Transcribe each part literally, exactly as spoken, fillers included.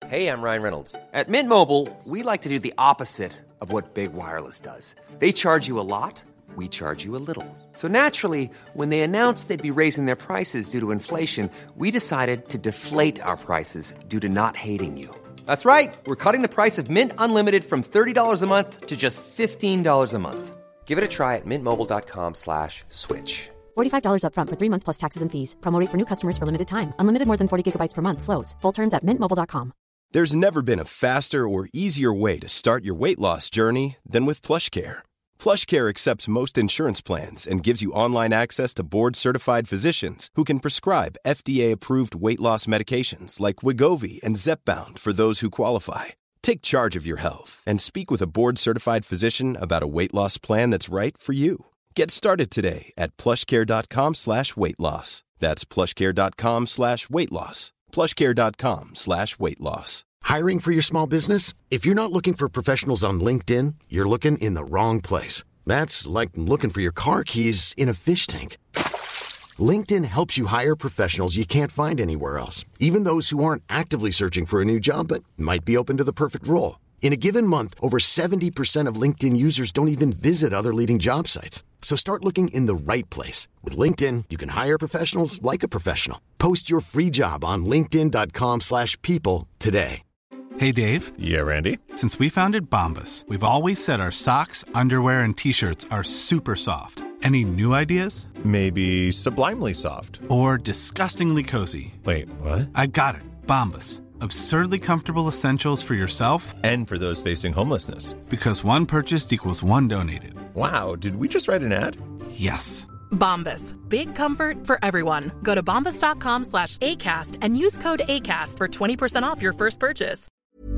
Hey, I'm Ryan Reynolds. At Mint Mobile, we like to do the opposite of what Big Wireless does. They charge you a lot, we charge you a little. So naturally, when they announced they'd be raising their prices due to inflation, we decided to deflate our prices due to not hating you. That's right. We're cutting the price of Mint Unlimited from thirty dollars a month to just fifteen dollars a month. Give it a try at mintmobile.com slash switch. forty-five dollars up front for three months plus taxes and fees. Promo rate for new customers for limited time. Unlimited more than forty gigabytes per month. Slows full terms at mint mobile dot com. There's never been a faster or easier way to start your weight loss journey than with PlushCare. PlushCare accepts most insurance plans and gives you online access to board-certified physicians who can prescribe F D A-approved weight loss medications like Wegovy and Zepbound for those who qualify. Take charge of your health and speak with a board-certified physician about a weight loss plan that's right for you. Get started today at plushcare.com slash weight loss. That's plushcare.com slash weight loss. plushcare.com slash weight loss. Hiring for your small business? If you're not looking for professionals on LinkedIn, you're looking in the wrong place. That's like looking for your car keys in a fish tank. LinkedIn helps you hire professionals you can't find anywhere else, even those who aren't actively searching for a new job but might be open to the perfect role. In a given month, over seventy percent of LinkedIn users don't even visit other leading job sites. So start looking in the right place. With LinkedIn, you can hire professionals like a professional. Post your free job on linkedin.com slash people today. Hey, Dave. Yeah, Randy. Since we founded Bombas, we've always said our socks, underwear, and T-shirts are super soft. Any new ideas? Maybe sublimely soft. Or disgustingly cozy. Wait, what? I got it. Bombas. Absurdly comfortable essentials for yourself and for those facing homelessness. Because one purchased equals one donated. Wow, did we just write an ad? Yes. Bombas. Big comfort for everyone. Go to bombas.com slash ACAST and use code ACAST for twenty percent off your first purchase.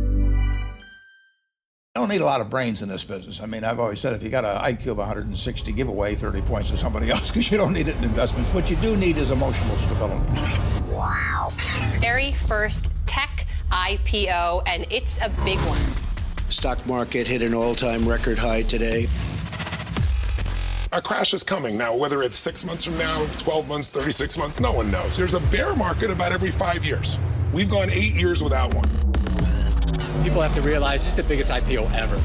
I don't need a lot of brains in this business. I mean, I've always said if you got an I Q of one hundred sixty, give away thirty points to somebody else because you don't need it in investments. What you do need is emotional stability. Wow. Very first tech I P O, and it's a big one. Stock market hit an all-time record high today. A crash is coming. Now, whether it's six months from now, twelve months, thirty-six months, no one knows. There's a bear market about every five years. We've gone eight years without one. People have to realize this is the biggest I P O ever.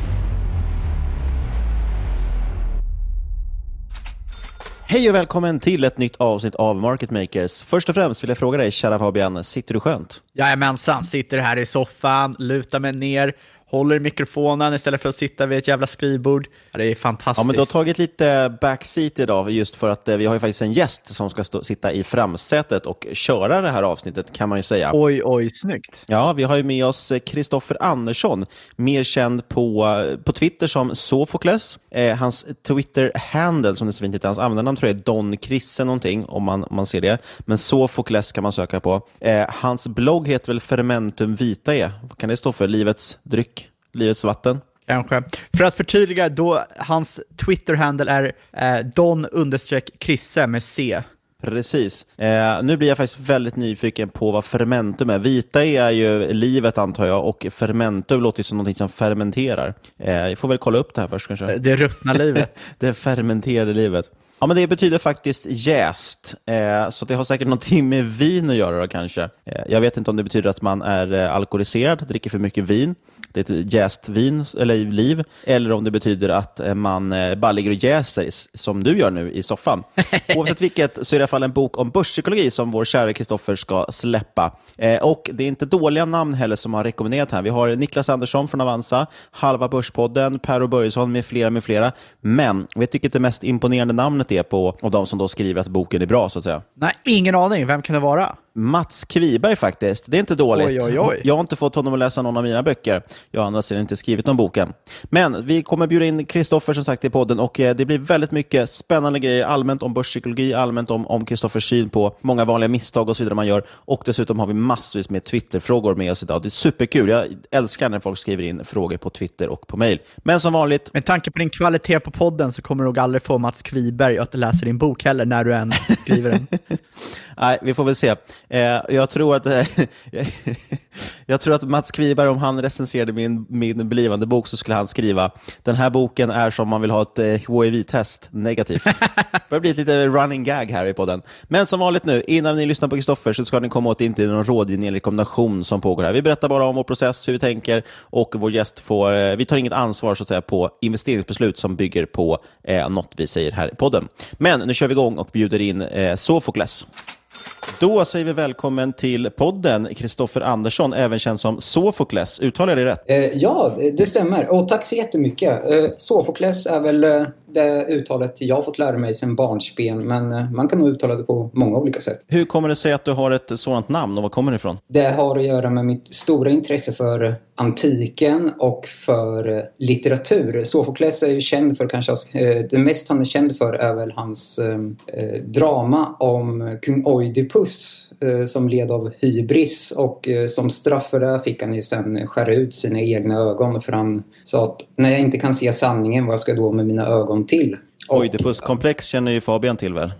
Hej och välkommen till ett nytt avsnitt av Market Makers. Först och främst vill jag fråga dig, kära Fabian, sitter du skönt? Jajamensan, sitter här i soffan, lutar mig ner, håller mikrofonen istället för att sitta vid ett jävla skrivbord. Det är fantastiskt. Ja, men du har tagit lite backseat idag just för att vi har ju faktiskt en gäst som ska stå, sitta i framsätet och köra det här avsnittet, kan man ju säga. Oj, oj, snyggt. Ja, vi har ju med oss Kristoffer Andersson, mer känd på, på Twitter som Sofokles. Eh, hans Twitter-handle, som det är så fint heter, hans användarnamn tror jag är Don Krisse någonting, om man, om man ser det. Men Sofokles kan man söka på. Eh, hans blogg heter väl Fermentum Vitae. Vad kan det stå för? Livets dryck? Livets vatten? Kanske. För att förtydliga, då hans Twitter-handle är eh, Don-Krisse med C. Precis. Eh, nu blir jag faktiskt väldigt nyfiken på vad fermentum är. Vita är ju livet, antar jag, och fermentum låter ju som något som fermenterar. Eh, jag får väl kolla upp det här först kanske. Det ruttna livet. Det fermenterade livet. Ja, men det betyder faktiskt jäst. Eh, så det har säkert någonting med vin att göra då, kanske. Eh, jag vet inte om det betyder att man är eh, alkoholiserad, dricker för mycket vin. Det är ett jäst vin, eller liv. Eller om det betyder att eh, man eh, bara ligger och jäser, som du gör nu i soffan. Oavsett vilket så är det i alla fall en bok om börspsykologi som vår kära Kristoffer ska släppa. Eh, och det är inte dåliga namn heller som har rekommenderat här. Vi har Niklas Andersson från Avanza, Halva Börspodden, Per Börjesson med flera med flera. Men vi tycker att det mest imponerande namnet är på och de som då skriver att boken är bra, så att säga. Nej, ingen aning. Vem kan det vara? Mats Kviberg faktiskt. Det är inte dåligt. Oj, oj, oj. Jag har inte fått honom att läsa någon av mina böcker. Jag har andra sidan inte skrivit om boken. Men vi kommer bjuda in Kristoffer som sagt i podden, och det blir väldigt mycket spännande grejer allmänt om börspsykologi, allmänt om, om Kristoffers syn på många vanliga misstag och så vidare man gör. Och dessutom har vi massvis med Twitter-frågor med oss idag. Det är superkul. Jag älskar när folk skriver in frågor på Twitter och på mail. Men som vanligt... Med tanke på din kvalitet på podden så kommer du nog aldrig få Mats Kviberg att läsa din bok heller när du än skriver den. Nej, vi får väl se. Eh, jag tror att eh, jag tror att Mats Kviberg, om han recenserade min, min blivande bok, så skulle han skriva: den här boken är som man vill ha ett eh, H I V-test negativt. Det börjar bli lite running gag här i podden. Men som vanligt nu, innan ni lyssnar på Kristoffer, så ska ni komma åt inte någon rådgivning eller rekommendation som pågår här. Vi berättar bara om vår process, hur vi tänker, och vår gäst får, eh, vi tar inget ansvar så att säga på investeringsbeslut som bygger på eh, något vi säger här i podden. Men nu kör vi igång och bjuder in eh, Sofokles. Då säger vi välkommen till podden Kristoffer Andersson, även känd som Sofokles. Uttalar jag det rätt? Eh, ja, det stämmer. Och tack så jättemycket. Eh, Sofokles är väl eh, det uttalet jag har fått lära mig sedan barnsben, men eh, man kan nog uttala det på många olika sätt. Hur kommer det sig att du har ett sådant namn, och var kommer det ifrån? Det har att göra med mitt stora intresse för antiken och för litteratur. Sofokles är ju känd för kanske, eh, det mest han är känd för är väl hans eh, drama om kung Oidipus eh, som led av hybris, och eh, som straff för det fick han ju sen skära ut sina egna ögon, för han sa att när jag inte kan se sanningen, vad ska jag då med mina ögon till? Och, Oidipus-komplex känner ju Fabian till väl?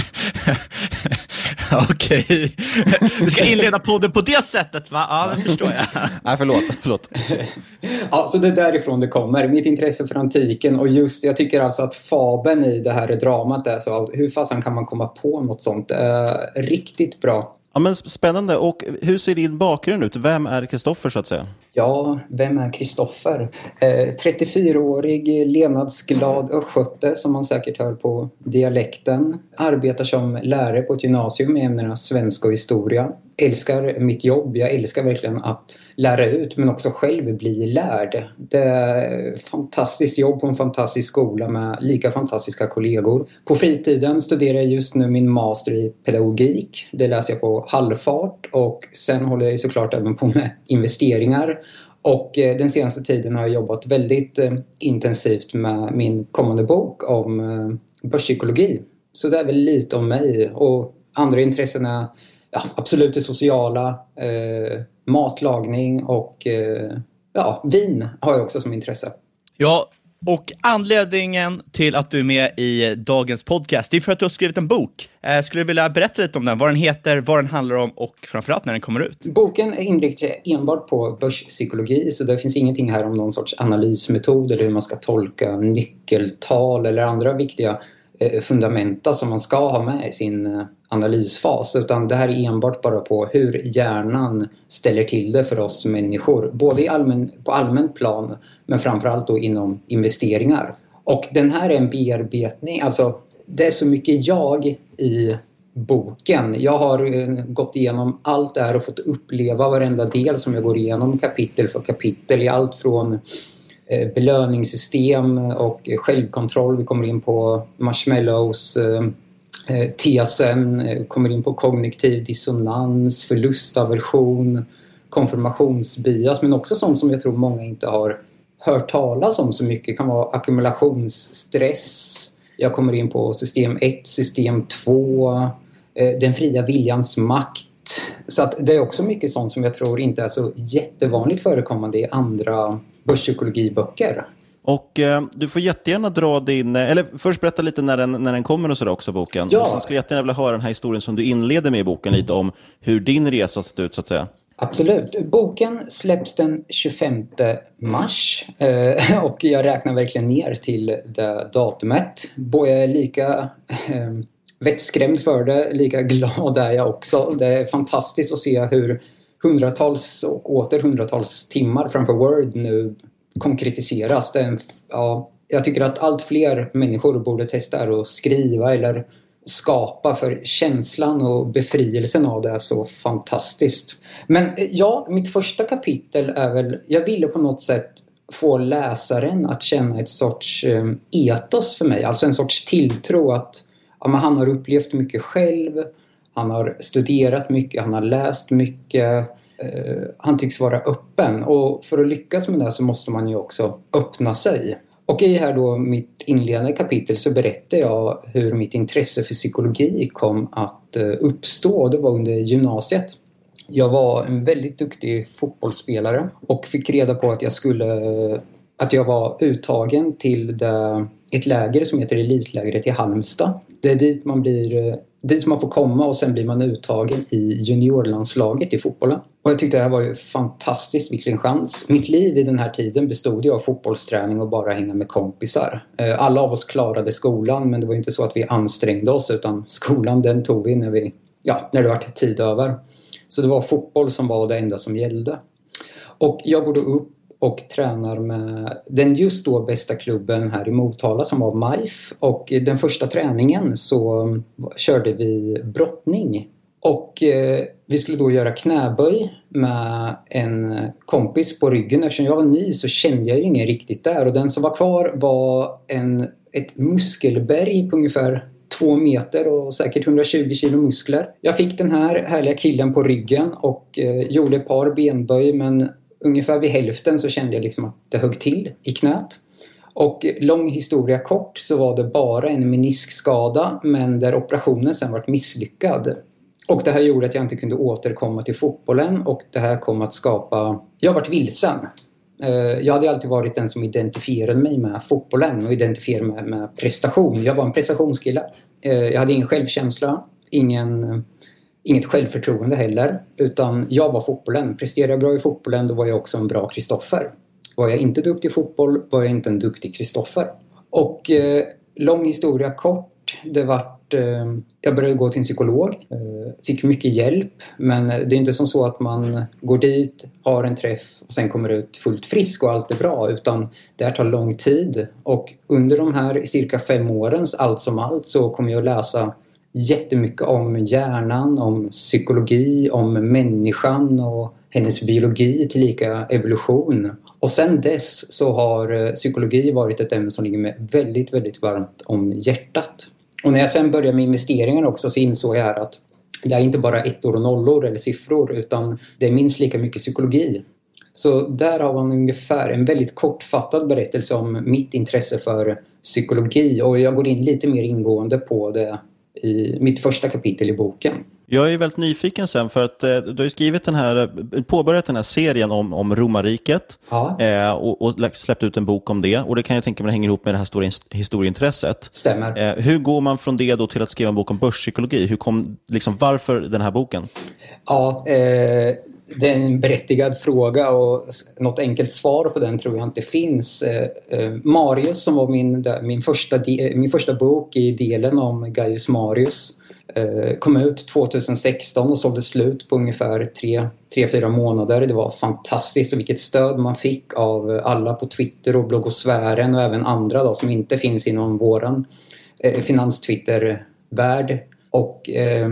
Okej. Vi ska inleda podden på det sättet, va? Ja, det förstår jag. Nej, förlåt, förlåt. Ja, så det är därifrån det kommer. Mitt intresse för antiken, och just, jag tycker alltså att fabeln i det här dramat är så, hur fasen kan man komma på något sånt? Eh, riktigt bra. Ja, men spännande. Och hur ser din bakgrund ut? Vem är Kristoffer så att säga? Ja, vem är Kristoffer? Eh, trettiofyraårig, levnadsglad östgöte, som man säkert hör på dialekten. Arbetar som lärare på ett gymnasium med ämnena svenska och historia. Älskar mitt jobb. Jag älskar verkligen att lära ut, men också själv bli lärd. Det är ett fantastiskt jobb på en fantastisk skola med lika fantastiska kollegor. På fritiden studerar jag just nu min master i pedagogik. Det läser jag på halvfart, och sen håller jag såklart även på med investeringar. Och den senaste tiden har jag jobbat väldigt intensivt med min kommande bok om börspsykologi. Så det är väl lite om mig, och andra intressen är ja, absolut det sociala, eh, matlagning och eh, ja, vin har jag också som intresse. Ja, och anledningen till att du är med i dagens podcast, det är för att du har skrivit en bok. Eh, skulle du vilja berätta lite om den? Vad den heter, vad den handlar om och framförallt när den kommer ut? Boken är inriktad enbart på börspsykologi, så det finns ingenting här om någon sorts analysmetod eller hur man ska tolka nyckeltal eller andra viktiga eh, fundamenta som man ska ha med i sin eh, analysfas, utan det här är enbart bara på hur hjärnan ställer till det för oss människor, både i allmän, på allmän plan, men framförallt då inom investeringar. Och den här är en bearbetning, alltså det är så mycket jag i boken. Jag har eh, gått igenom allt det här och fått uppleva varenda del som jag går igenom kapitel för kapitel, i allt från eh, belöningssystem och självkontroll, vi kommer in på marshmallows, eh, tesen, kommer in på kognitiv dissonans, förlustaversion, konfirmationsbias, men också sånt som jag tror många inte har hört talas om så mycket. Det kan vara ackumulationsstress. Jag kommer in på system ett, system två, den fria viljans makt. Så att det är också mycket sånt som jag tror inte är så jättevanligt förekommande i andra börspsykologiböcker. Och eh, du får jättegärna dra din, eller först berätta lite när den, när den kommer och sådär också, boken. Ja. Och sen skulle jag jättegärna vilja höra den här historien som du inleder med i boken, lite om hur din resa sett ut så att säga. Absolut. Boken släpps den tjugofemte mars eh, och jag räknar verkligen ner till det datumet. Jag är lika eh, vettskrämd för det, lika glad är jag också. Det är fantastiskt att se hur hundratals och åter hundratals timmar framför Word nu konkretiseras. Det är en, ja, jag tycker att allt fler människor borde testa att skriva eller skapa, för känslan och befrielsen av det är så fantastiskt. Men ja, mitt första kapitel är väl, jag ville på något sätt få läsaren att känna ett sorts eh, etos för mig, alltså en sorts tilltro att ja, men han har upplevt mycket själv, han har studerat mycket, han har läst mycket, eh, han tycks vara öppen, och för att lyckas med det så måste man ju också öppna sig. Och i här då mitt inledande kapitel så berättar jag hur mitt intresse för psykologi kom att uppstå. Det var under gymnasiet. Jag var en väldigt duktig fotbollsspelare och fick reda på att jag skulle att jag var uttagen till det, ett läger som heter Elitlägret i Halmstad. Det är dit man, blir, dit man får komma och sen blir man uttagen i juniorlandslaget i fotbollen. Och jag tyckte det här var ju fantastiskt, vilken chans. Mitt liv i den här tiden bestod ju av fotbollsträning och bara hänga med kompisar. Alla av oss klarade skolan, men det var inte så att vi ansträngde oss, utan skolan den tog vi när, vi, ja, när det var tid över. Så det var fotboll som var det enda som gällde. Och jag går då upp och tränar med den just då bästa klubben här i Motala som var M I F. Och den första träningen så körde vi brottning. Och eh, vi skulle då göra knäböj med en kompis på ryggen. Eftersom jag var ny så kände jag ju ingen riktigt där. Och den som var kvar var en, ett muskelberg på ungefär två meter och säkert hundratjugo kilo muskler. Jag fick den här härliga killen på ryggen och eh, gjorde ett par benböj, men ungefär vid hälften så kände jag liksom att det högg till i knät. Och lång historia kort så var det bara en meniskskada, men där operationen sen var misslyckad. Och det här gjorde att jag inte kunde återkomma till fotbollen, och det här kom att skapa... Jag varit vilsen. Jag hade alltid varit den som identifierade mig med fotbollen och identifierade mig med prestation. Jag var en prestationskille. Jag hade ingen självkänsla, ingen... Inget självförtroende heller, utan jag var fotbollen. Presterade jag bra i fotbollen, då var jag också en bra Kristoffer. Var jag inte duktig i fotboll, var jag inte en duktig Kristoffer. Och eh, lång historia kort, det vart, eh, jag började gå till en psykolog. Eh, fick mycket hjälp, men det är inte som så att man går dit, har en träff och sen kommer ut fullt frisk och allt är bra. Utan det här tar lång tid. Och under de här cirka fem åren, allt som allt, så kommer jag läsa jättemycket om hjärnan, om psykologi, om människan och hennes biologi tillika evolution. Och sen dess så har psykologi varit ett ämne som ligger mig väldigt, väldigt varmt om hjärtat. Och när jag sen började med investeringar också så insåg jag här att det är inte bara ettor och nollor eller siffror, utan det är minst lika mycket psykologi. Så där har man ungefär en väldigt kortfattad berättelse om mitt intresse för psykologi, och jag går in lite mer ingående på det i mitt första kapitel i boken. Jag är väldigt nyfiken sen, för att eh, du har ju skrivit den här, påbörjat den här serien om, om romarriket ja. eh, och, och släppt ut en bok om det, och det kan jag tänka mig hänger ihop med det här stora historieintresset. Stämmer. Eh, hur går man från det då till att skriva en bok om börspsykologi? Hur kom, liksom, varför den här boken? Ja, eh, det är en berättigad fråga, och något enkelt svar på den tror jag inte finns. Eh, Marius, som var min, min, första de, min första bok i delen om Gaius Marius, eh, kom ut tjugohundrasexton och sålde slut på ungefär tre, tre, fyra månader. Det var fantastiskt, och vilket stöd man fick av alla på Twitter och bloggosfären och även andra då, som inte finns inom våran eh, finans-Twitter-värld. Och eh,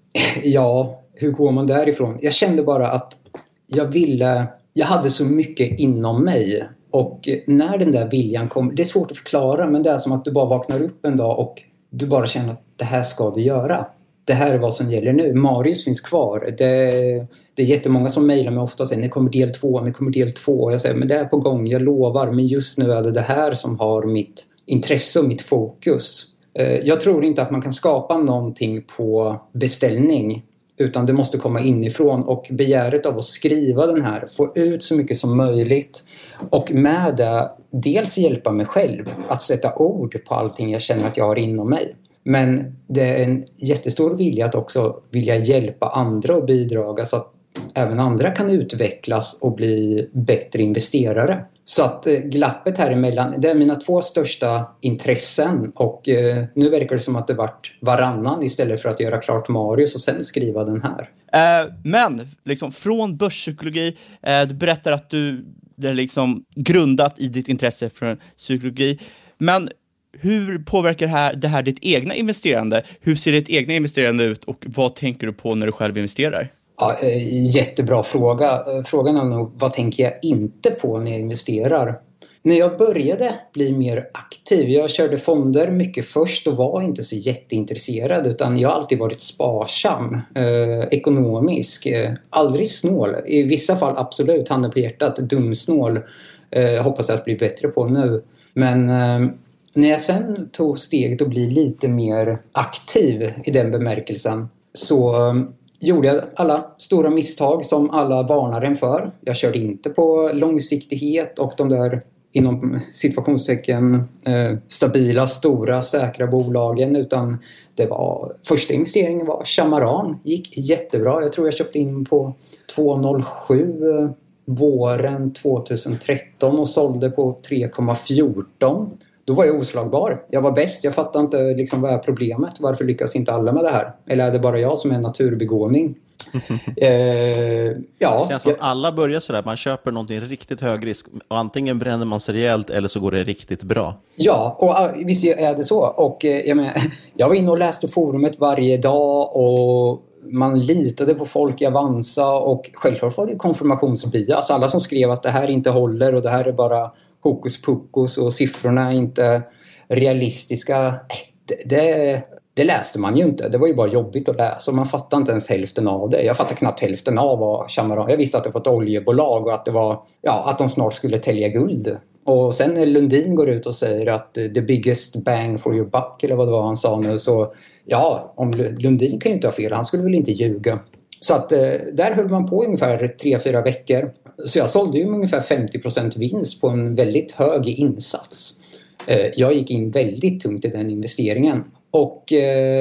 ja... Hur går man därifrån? Jag kände bara att jag ville, jag hade så mycket inom mig, och när den där viljan kom, det är svårt att förklara, men det är som att du bara vaknar upp en dag och du bara känner att det här ska du göra. Det här är vad som gäller nu. Marius finns kvar. Det, det är jättemånga som mejlar mig ofta och säger, nu kommer del två, nu kommer del två. Och jag säger, men det är på gång, jag lovar. Men just nu är det det här som har mitt intresse och mitt fokus. Jag tror inte att man kan skapa någonting på beställning, utan det måste komma inifrån, och begäret av att skriva den här, få ut så mycket som möjligt, och med det dels hjälpa mig själv att sätta ord på allting jag känner att jag har inom mig. Men det är en jättestor vilja att också vilja hjälpa andra och bidraga så att även andra kan utvecklas och bli bättre investerare. Så att eh, glappet här emellan, det är mina två största intressen, och eh, nu verkar det som att det varit varannan istället för att göra klart Marius och sen skriva den här. Eh, men liksom från börspsykologi, eh, du berättar att du det är liksom grundat i ditt intresse för psykologi, men hur påverkar det här, det här ditt egna investerande? Hur ser ditt egna investerande ut, och vad tänker du på när du själv investerar? Ja, jättebra fråga. Frågan är nog, vad tänker jag inte på när jag investerar? När jag började bli mer aktiv, jag körde fonder mycket först och var inte så jätteintresserad, utan jag har alltid varit sparsam, eh, ekonomisk, eh, aldrig snål. I vissa fall absolut, handen på hjärtat, dumsnål, eh, hoppas jag att bli bättre på nu. Men eh, när jag sen tog steget att bli lite mer aktiv i den bemärkelsen, så eh, gjorde jag alla stora misstag som alla varnar en för. Jag körde inte på långsiktighet och de där inom situationstecken eh, stabila, stora, säkra bolagen, utan det var, första investeringen var Chamaran, gick jättebra. Jag tror jag köpte in på två noll sju eh, våren tjugohundratretton och sålde på tre komma fjorton. Då var jag oslagbar. Jag var bäst. Jag fattade inte liksom, vad är problemet. Varför lyckas inte alla med det här? Eller är det bara jag som är en naturbegåvning? eh, ja, det känns som jag... att alla börjar sådär. Man köper någonting riktigt hög risk. Och antingen bränner man sig rejält eller så går det riktigt bra. Ja, och visst är det så. Och eh, jag, menar, jag var inne och läste forumet varje dag och man litade på folk i Avanza och självklart var det konfirmationsbias. Alla som skrev att det här inte håller och det här är bara hokus pokus och siffrorna är inte realistiska. Det, det, det läste man ju inte. Det var ju bara jobbigt att läsa och man fattade inte ens hälften av det. Jag fattade knappt hälften av vad Chamaran. Jag visste att det var ett oljebolag och att det var, ja, att de snart skulle tälja guld. Och sen när Lundin går ut och säger att the biggest bang for your buck eller vad det var han sa nu, så ja, om Lundin kan ju inte ha fel, han skulle väl inte ljuga. Så att där höll man på ungefär tre fyra veckor. Så jag sålde ju med ungefär femtio procent vinst på en väldigt hög insats. Jag gick in väldigt tungt i den investeringen. Och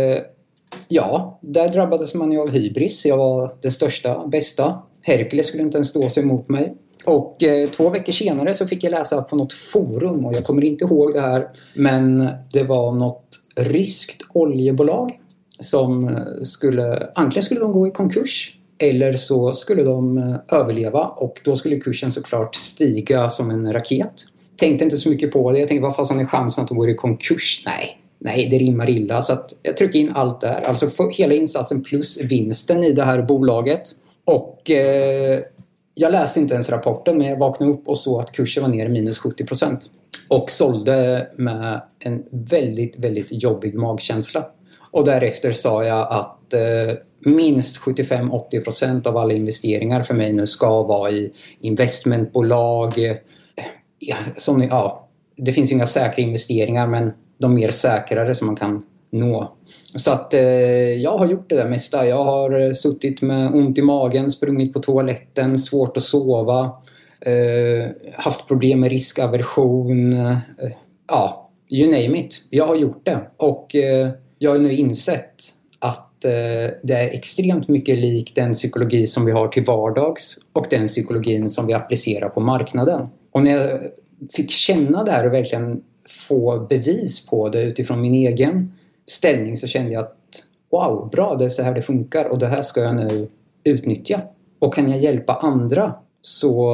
ja, där drabbades man ju av hybris. Jag var den största, bästa. Hercules skulle inte ens stå sig emot mig. Och eh, två veckor senare så fick jag läsa på något forum och jag kommer inte ihåg det här. Men det var något ryskt oljebolag som skulle, antingen skulle de gå i konkurs eller så skulle de eh, överleva och då skulle kursen såklart stiga som en raket. Tänkte inte så mycket på det. Jag tänkte, vad fan är chansen att de går i konkurs? Nej, nej det rimmar illa. Så att jag tryckte in allt där. Alltså för hela insatsen plus vinsten i det här bolaget. Och eh, jag läste inte ens rapporten, men jag vaknade upp och såg att kursen var ner minus sjuttio procent. Och sålde med en väldigt, väldigt jobbig magkänsla. Och därefter sa jag att eh, minst sjuttiofem till åttio procent av alla investeringar för mig nu ska vara i investmentbolag. Ja, som, ja, det finns ju inga säkra investeringar, men de mer säkrare som man kan nå. Så att eh, jag har gjort det där mesta. Jag har suttit med ont i magen, sprungit på toaletten, svårt att sova, eh, haft problem med riskaversion. Eh, ja, you name it. Jag har gjort det. Och eh, jag har nu insett att eh, det är extremt mycket lik den psykologi som vi har till vardags och den psykologin som vi applicerar på marknaden. Och när jag fick känna det här och verkligen få bevis på det utifrån min egen ställning så kände jag att wow, bra, det är så här det funkar och det här ska jag nu utnyttja. Och kan jag hjälpa andra så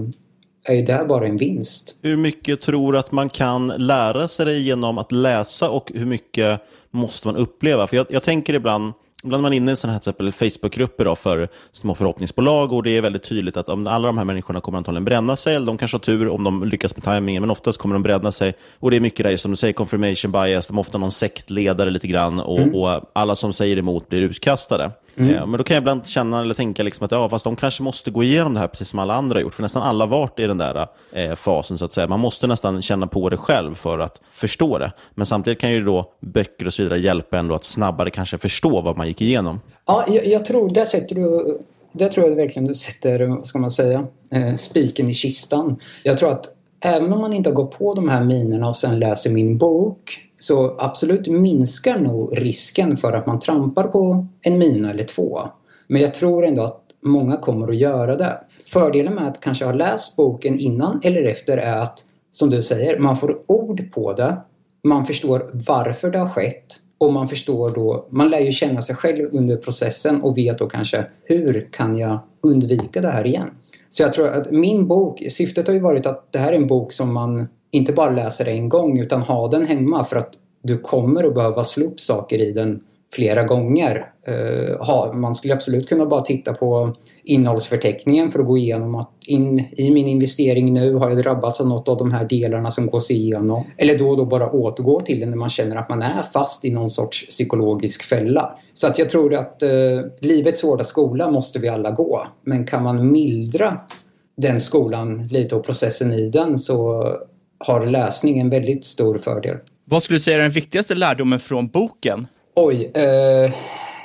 är ju det här bara en vinst. Hur mycket tror du att man kan lära sig det genom att läsa och hur mycket måste man uppleva? För jag, jag tänker ibland, ibland man är inne i sådana här till exempel Facebookgrupper då för små förhoppningsbolag och det är väldigt tydligt att om alla de här människorna kommer antagligen bränna sig eller de kanske har tur om de lyckas med timingen, men oftast kommer de bränna sig och det är mycket där som du säger, confirmation bias, de är ofta någon sektledare lite grann och, mm. och alla som säger emot blir utkastade. Mm. Ja, men då kan jag ibland känna eller tänka liksom att ja, fast de kanske måste gå igenom det här precis som alla andra har gjort, för nästan alla varit i den där eh, fasen så att säga. Man måste nästan känna på det själv för att förstå det, men samtidigt kan ju då böcker och så vidare hjälpa ändå att snabbare kanske förstå vad man gick igenom. Ja, jag, jag tror, där sätter du, där tror jag verkligen du sätter, vad ska man säga, eh, spiken i kistan. Jag tror att även om man inte går på de här minerna och sen läser min bok, så absolut minskar nog risken för att man trampar på en mina eller två. Men jag tror ändå att många kommer att göra det. Fördelen med att kanske ha läst boken innan eller efter är att, som du säger, man får ord på det. Man förstår varför det har skett. Och man förstår då, man lär ju känna sig själv under processen och vet då kanske hur kan jag undvika det här igen. Så jag tror att min bok, syftet har ju varit att det här är en bok som man inte bara läser en gång utan ha den hemma för att du kommer att behöva slå upp saker i den flera gånger. Uh, ha, man skulle absolut kunna bara titta på innehållsförteckningen för att gå igenom att in, i min investering nu har jag drabbats av något av de här delarna som gås igenom. Eller då och då bara återgå till det när man känner att man är fast i någon sorts psykologisk fälla. Så att jag tror att uh, livets hårda skola måste vi alla gå. Men kan man mildra den skolan lite och processen i den så har läsningen väldigt stor fördel. Vad skulle du säga är den viktigaste lärdomen från boken? Oj, eh,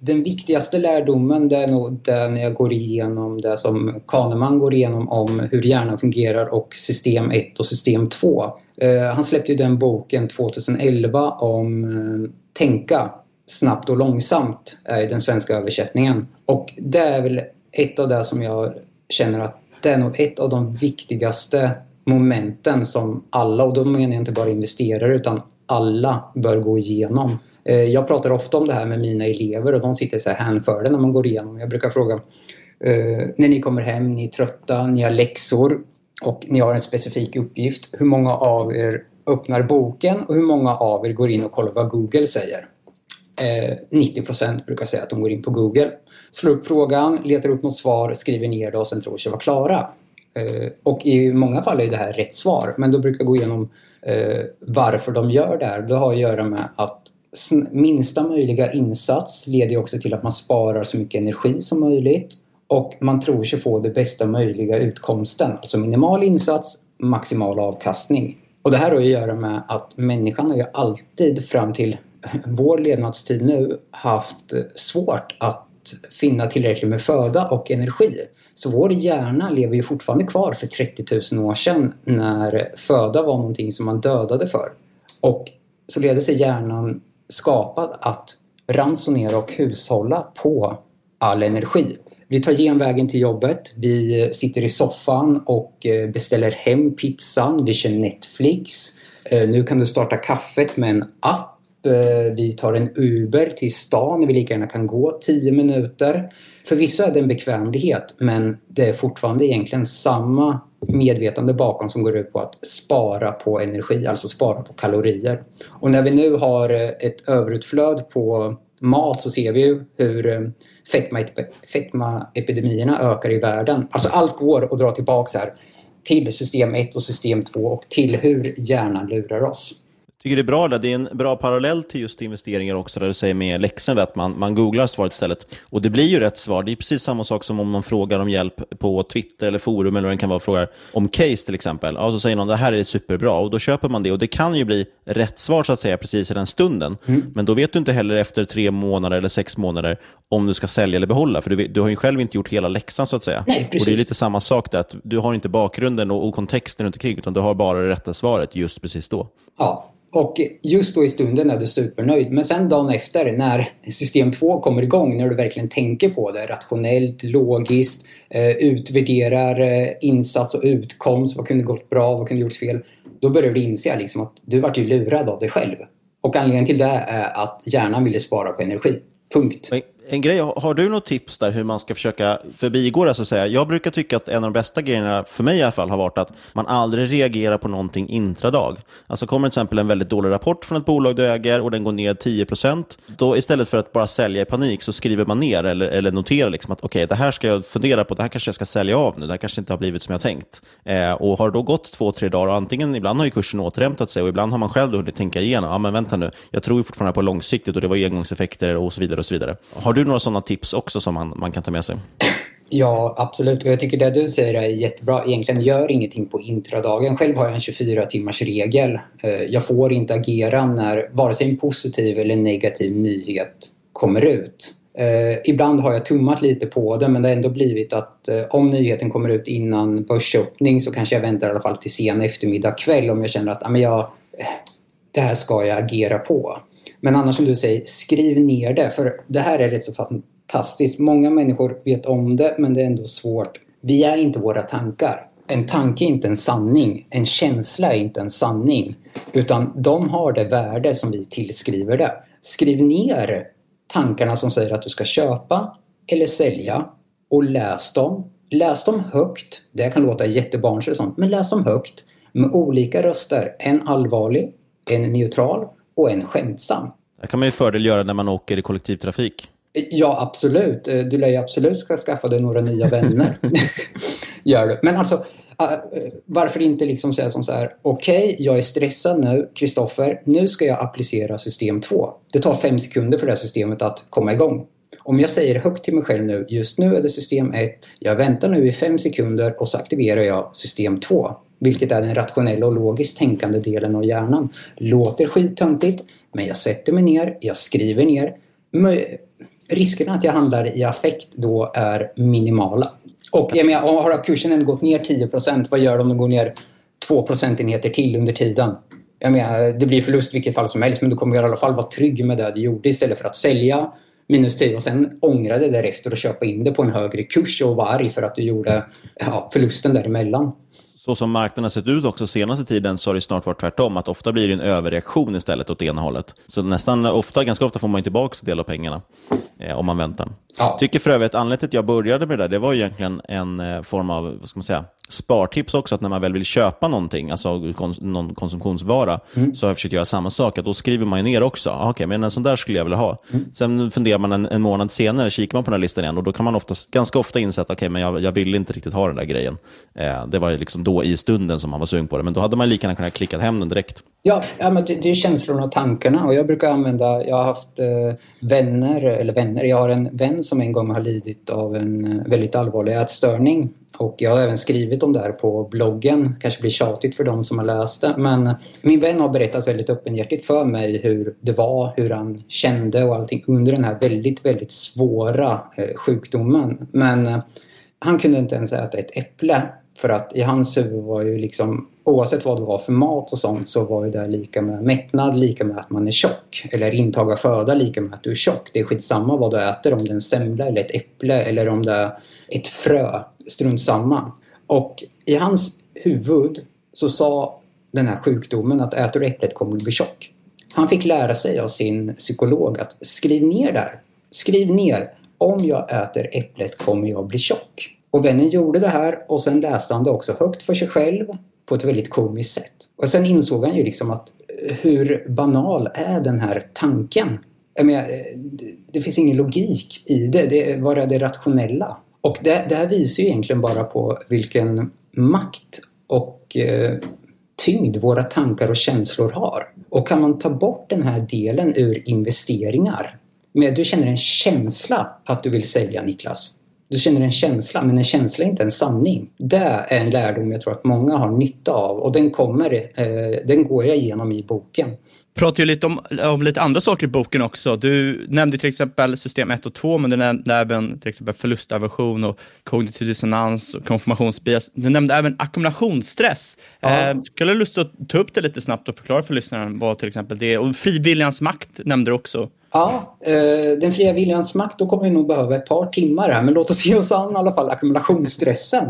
den viktigaste lärdomen det är nog det när jag går igenom det som Kahneman går igenom om hur hjärnan fungerar och system ett och system två. Uh, han släppte ju den boken tjugoelva om uh, tänka snabbt och långsamt är i den svenska översättningen. Och det är väl ett av det som jag känner att det är nog ett av de viktigaste momenten som alla, och då menar jag inte bara investerare utan alla bör gå igenom. Jag pratar ofta om det här med mina elever och de sitter så här hänförda när man går igenom. Jag brukar fråga, eh, när ni kommer hem, ni är trötta, ni har läxor och ni har en specifik uppgift. Hur många av er öppnar boken och hur många av er går in och kollar vad Google säger? Eh, nittio procent brukar säga att de går in på Google. Slår upp frågan, letar upp något svar, skriver ner det och sen tror sig vara klara. Eh, och i många fall är det här rätt svar. Men då brukar jag gå igenom eh, varför de gör det här. Det har att göra med att minsta möjliga insats leder också till att man sparar så mycket energi som möjligt. Och man tror sig få det bästa möjliga utkomsten. Alltså minimal insats, maximal avkastning. Och det här har att göra med att människan har ju alltid fram till vår levnadstid nu haft svårt att finna tillräckligt med föda och energi. Så vår hjärna lever ju fortfarande kvar för trettio tusen år sedan när föda var någonting som man dödade för. Och så leder sig hjärnan skapad att ransonera och hushålla på all energi. Vi tar genvägen till jobbet, vi sitter i soffan och beställer hem pizzan, vi kör Netflix. Nu kan du starta kaffet med en app. Vi tar en Uber till stan, vi lika gärna kan gå tio minuter. Förvisso är det en bekvämlighet, men det är fortfarande egentligen samma medvetande bakom som går ut på att spara på energi, alltså spara på kalorier. Och när vi nu har ett överutflöd på mat så ser vi ju hur fetmaepidemierna ökar i världen. Alltså allt går att dra tillbaka här till system ett och system två och till hur hjärnan lurar oss. Jag tycker det är bra där. Det är en bra parallell till just investeringar också där du säger med läxorna att man, man googlar svaret istället. Och det blir ju rätt svar. Det är precis samma sak som om någon frågar om hjälp på Twitter eller forum eller vad det kan vara, frågar om case till exempel. Ja, så säger någon det här är superbra och då köper man det och det kan ju bli rätt svar så att säga precis i den stunden. Mm. Men då vet du inte heller efter tre månader eller sex månader om du ska sälja eller behålla. För du, du har ju själv inte gjort hela läxan så att säga. Nej, precis. Och det är lite samma sak där att du har inte bakgrunden och, och kontexten runt omkring utan du har bara det rätta svaret just precis då. Ja. Och just då i stunden är du supernöjd. Men sen dagen efter när system två kommer igång, när du verkligen tänker på det rationellt, logiskt, eh, utvärderar eh, insats och utkomst, vad kunde gått bra, vad kunde gjort fel. Då börjar du inse liksom att du vart ju lurad av dig själv. Och anledningen till det är att hjärnan ville spara på energi. Punkt. Men en grej, har du något tips där hur man ska försöka förbigå det så att säga? Jag brukar tycka att en av de bästa grejerna för mig i alla fall har varit att man aldrig reagerar på någonting intradag. Alltså kommer till exempel en väldigt dålig rapport från ett bolag du äger och den går ner tio procent. Då istället för att bara sälja i panik så skriver man ner eller, eller noterar liksom att okej, okay, det här ska jag fundera på, det här kanske jag ska sälja av nu, det här kanske inte har blivit som jag tänkt. Eh, och har då gått två, tre dagar och antingen ibland har ju kursen återhämtat sig och ibland har man själv då hunnit tänka igenom, ja men vänta nu, jag tror ju fortfarande på långsiktigt och det var engångseffekter och så vidare och så vidare. Har du några sådana tips också som man, man kan ta med sig? Ja, absolut. Och jag tycker det du säger är jättebra. Egentligen gör ingenting på intradagen. Själv har jag en tjugofyra timmars regel. Jag får inte agera när vare sig en positiv eller negativ nyhet kommer ut. Ibland har jag tummat lite på det, men det har ändå blivit att om nyheten kommer ut innan börsöppning så kanske jag väntar i alla fall till sen eftermiddag kväll om jag känner att ja, men jag, det här ska jag agera på. Men annars som du säger, skriv ner det. För det här är rätt så fantastiskt. Många människor vet om det, men det är ändå svårt. Vi är inte våra tankar. En tanke är inte en sanning. En känsla är inte en sanning. Utan de har det värde som vi tillskriver det. Skriv ner tankarna som säger att du ska köpa eller sälja. Och läs dem. Läs dem högt. Det kan låta jättebarnsligt och sånt. Men läs dem högt. Med olika röster. En allvarlig, en neutral och en skämtsam. Det kan man ju fördel göra när man åker i kollektivtrafik. Ja, absolut. Du lär ju absolut ska skaffa dig några nya vänner. Gör du. Men alltså, varför inte liksom säga som så här, okej, okay, jag är stressad nu, Kristoffer, nu ska jag applicera system två. Det tar fem sekunder för det här systemet att komma igång. Om jag säger högt till mig själv nu, just nu är det system ett, jag väntar nu i fem sekunder och så aktiverar jag system två. Vilket är den rationella och logiskt tänkande delen av hjärnan. Låter skittöntigt, men jag sätter mig ner, jag skriver ner. riskerna att jag handlar i affekt då är minimala. Och jag menar, har kursen ändå gått ner tio procent, vad gör de om de går ner två procentenheter till under tiden? Jag menar, det blir förlust vilket fall som helst, men du kommer i alla fall vara trygg med det du gjorde istället för att sälja minus tio och sen ångra det därefter och köpa in det på en högre kurs och vara arg för att du gjorde ja, förlusten däremellan. Så som marknaden sett ut också senaste tiden så har det snart varit tvärtom, att ofta blir det en överreaktion istället åt ena hållet. Så nästan ofta, ganska ofta får man tillbaka en del av pengarna eh, om man väntar. Ja. Tycker för övrigt, anledningen till att jag började med det där, det var ju egentligen en eh, form av, vad ska man säga, spartips också, att när man väl vill köpa någonting, alltså kons- någon konsumtionsvara, mm. så har jag försökt göra samma sak, att då skriver man ju ner också, ah, okej, okay, men en sån där skulle jag vilja ha. Mm. Sen funderar man en, en månad senare, kikar man på den här listan igen och då kan man ofta, ganska ofta inse att okej, okay, men jag, jag vill inte riktigt ha den där grejen. Eh, det var ju liksom då i stunden som man var sugen på det, men då hade man lika gärna kunnat klicka hem den direkt. Ja, ja men det, det är känslorna och tankarna, och jag brukar använda, jag har haft eh, vänner, eller vänner, jag har en vän som en gång har lidit av en eh, väldigt allvarlig ätstörning, och jag har även skrivit om det här på bloggen, kanske blir tjatigt för de som har läst det, men min vän har berättat väldigt öppenhjärtigt för mig hur det var, hur han kände och allting under den här väldigt, väldigt svåra eh, sjukdomen, men eh, han kunde inte ens äta ett äpple. För att i hans huvud var ju liksom, oavsett vad det var för mat och sånt, så var ju det lika med mättnad, lika med att man är tjock. Eller intag av föda lika med att du är tjock. Det är skitsamma vad du äter, om det är en semla eller ett äpple eller om det är ett frö. Strunt samma. Och i hans huvud så sa den här sjukdomen att äter du äpplet kommer du bli tjock. Han fick lära sig av sin psykolog att skriv ner där. Skriv ner, om jag äter äpplet kommer jag bli tjock. Och vännen gjorde det här och sen läste han det också högt för sig själv på ett väldigt komiskt sätt. Och sen insåg han ju liksom att hur banal är den här tanken? Jag menar, det finns ingen logik i det. Det var det rationella. Och det, det här visar ju egentligen bara på vilken makt och eh, tyngd våra tankar och känslor har. Och kan man ta bort den här delen ur investeringar? Men du känner en känsla att du vill sälja, Niklas. Du känner en känsla, men en känsla är inte en sanning. Det är en lärdom jag tror att många har nytta av. Och den kommer, eh, den går jag igenom i boken. Pratar ju lite om, om lite andra saker i boken också. Du nämnde till exempel system ett och två, men du nämnde även till exempel förlustaversion och kognitiv dissonans och konfirmationsbias. Du nämnde även ackumulationsstress. Ja. Eh, skulle du lust att ta upp det lite snabbt och förklara för lyssnaren vad till exempel det är? Och friviljans makt nämnde du också. Ja, eh, den fria viljans makt, då kommer vi nog behöva ett par timmar här. Men låt oss ge oss an i alla fall ackumulationsstressen.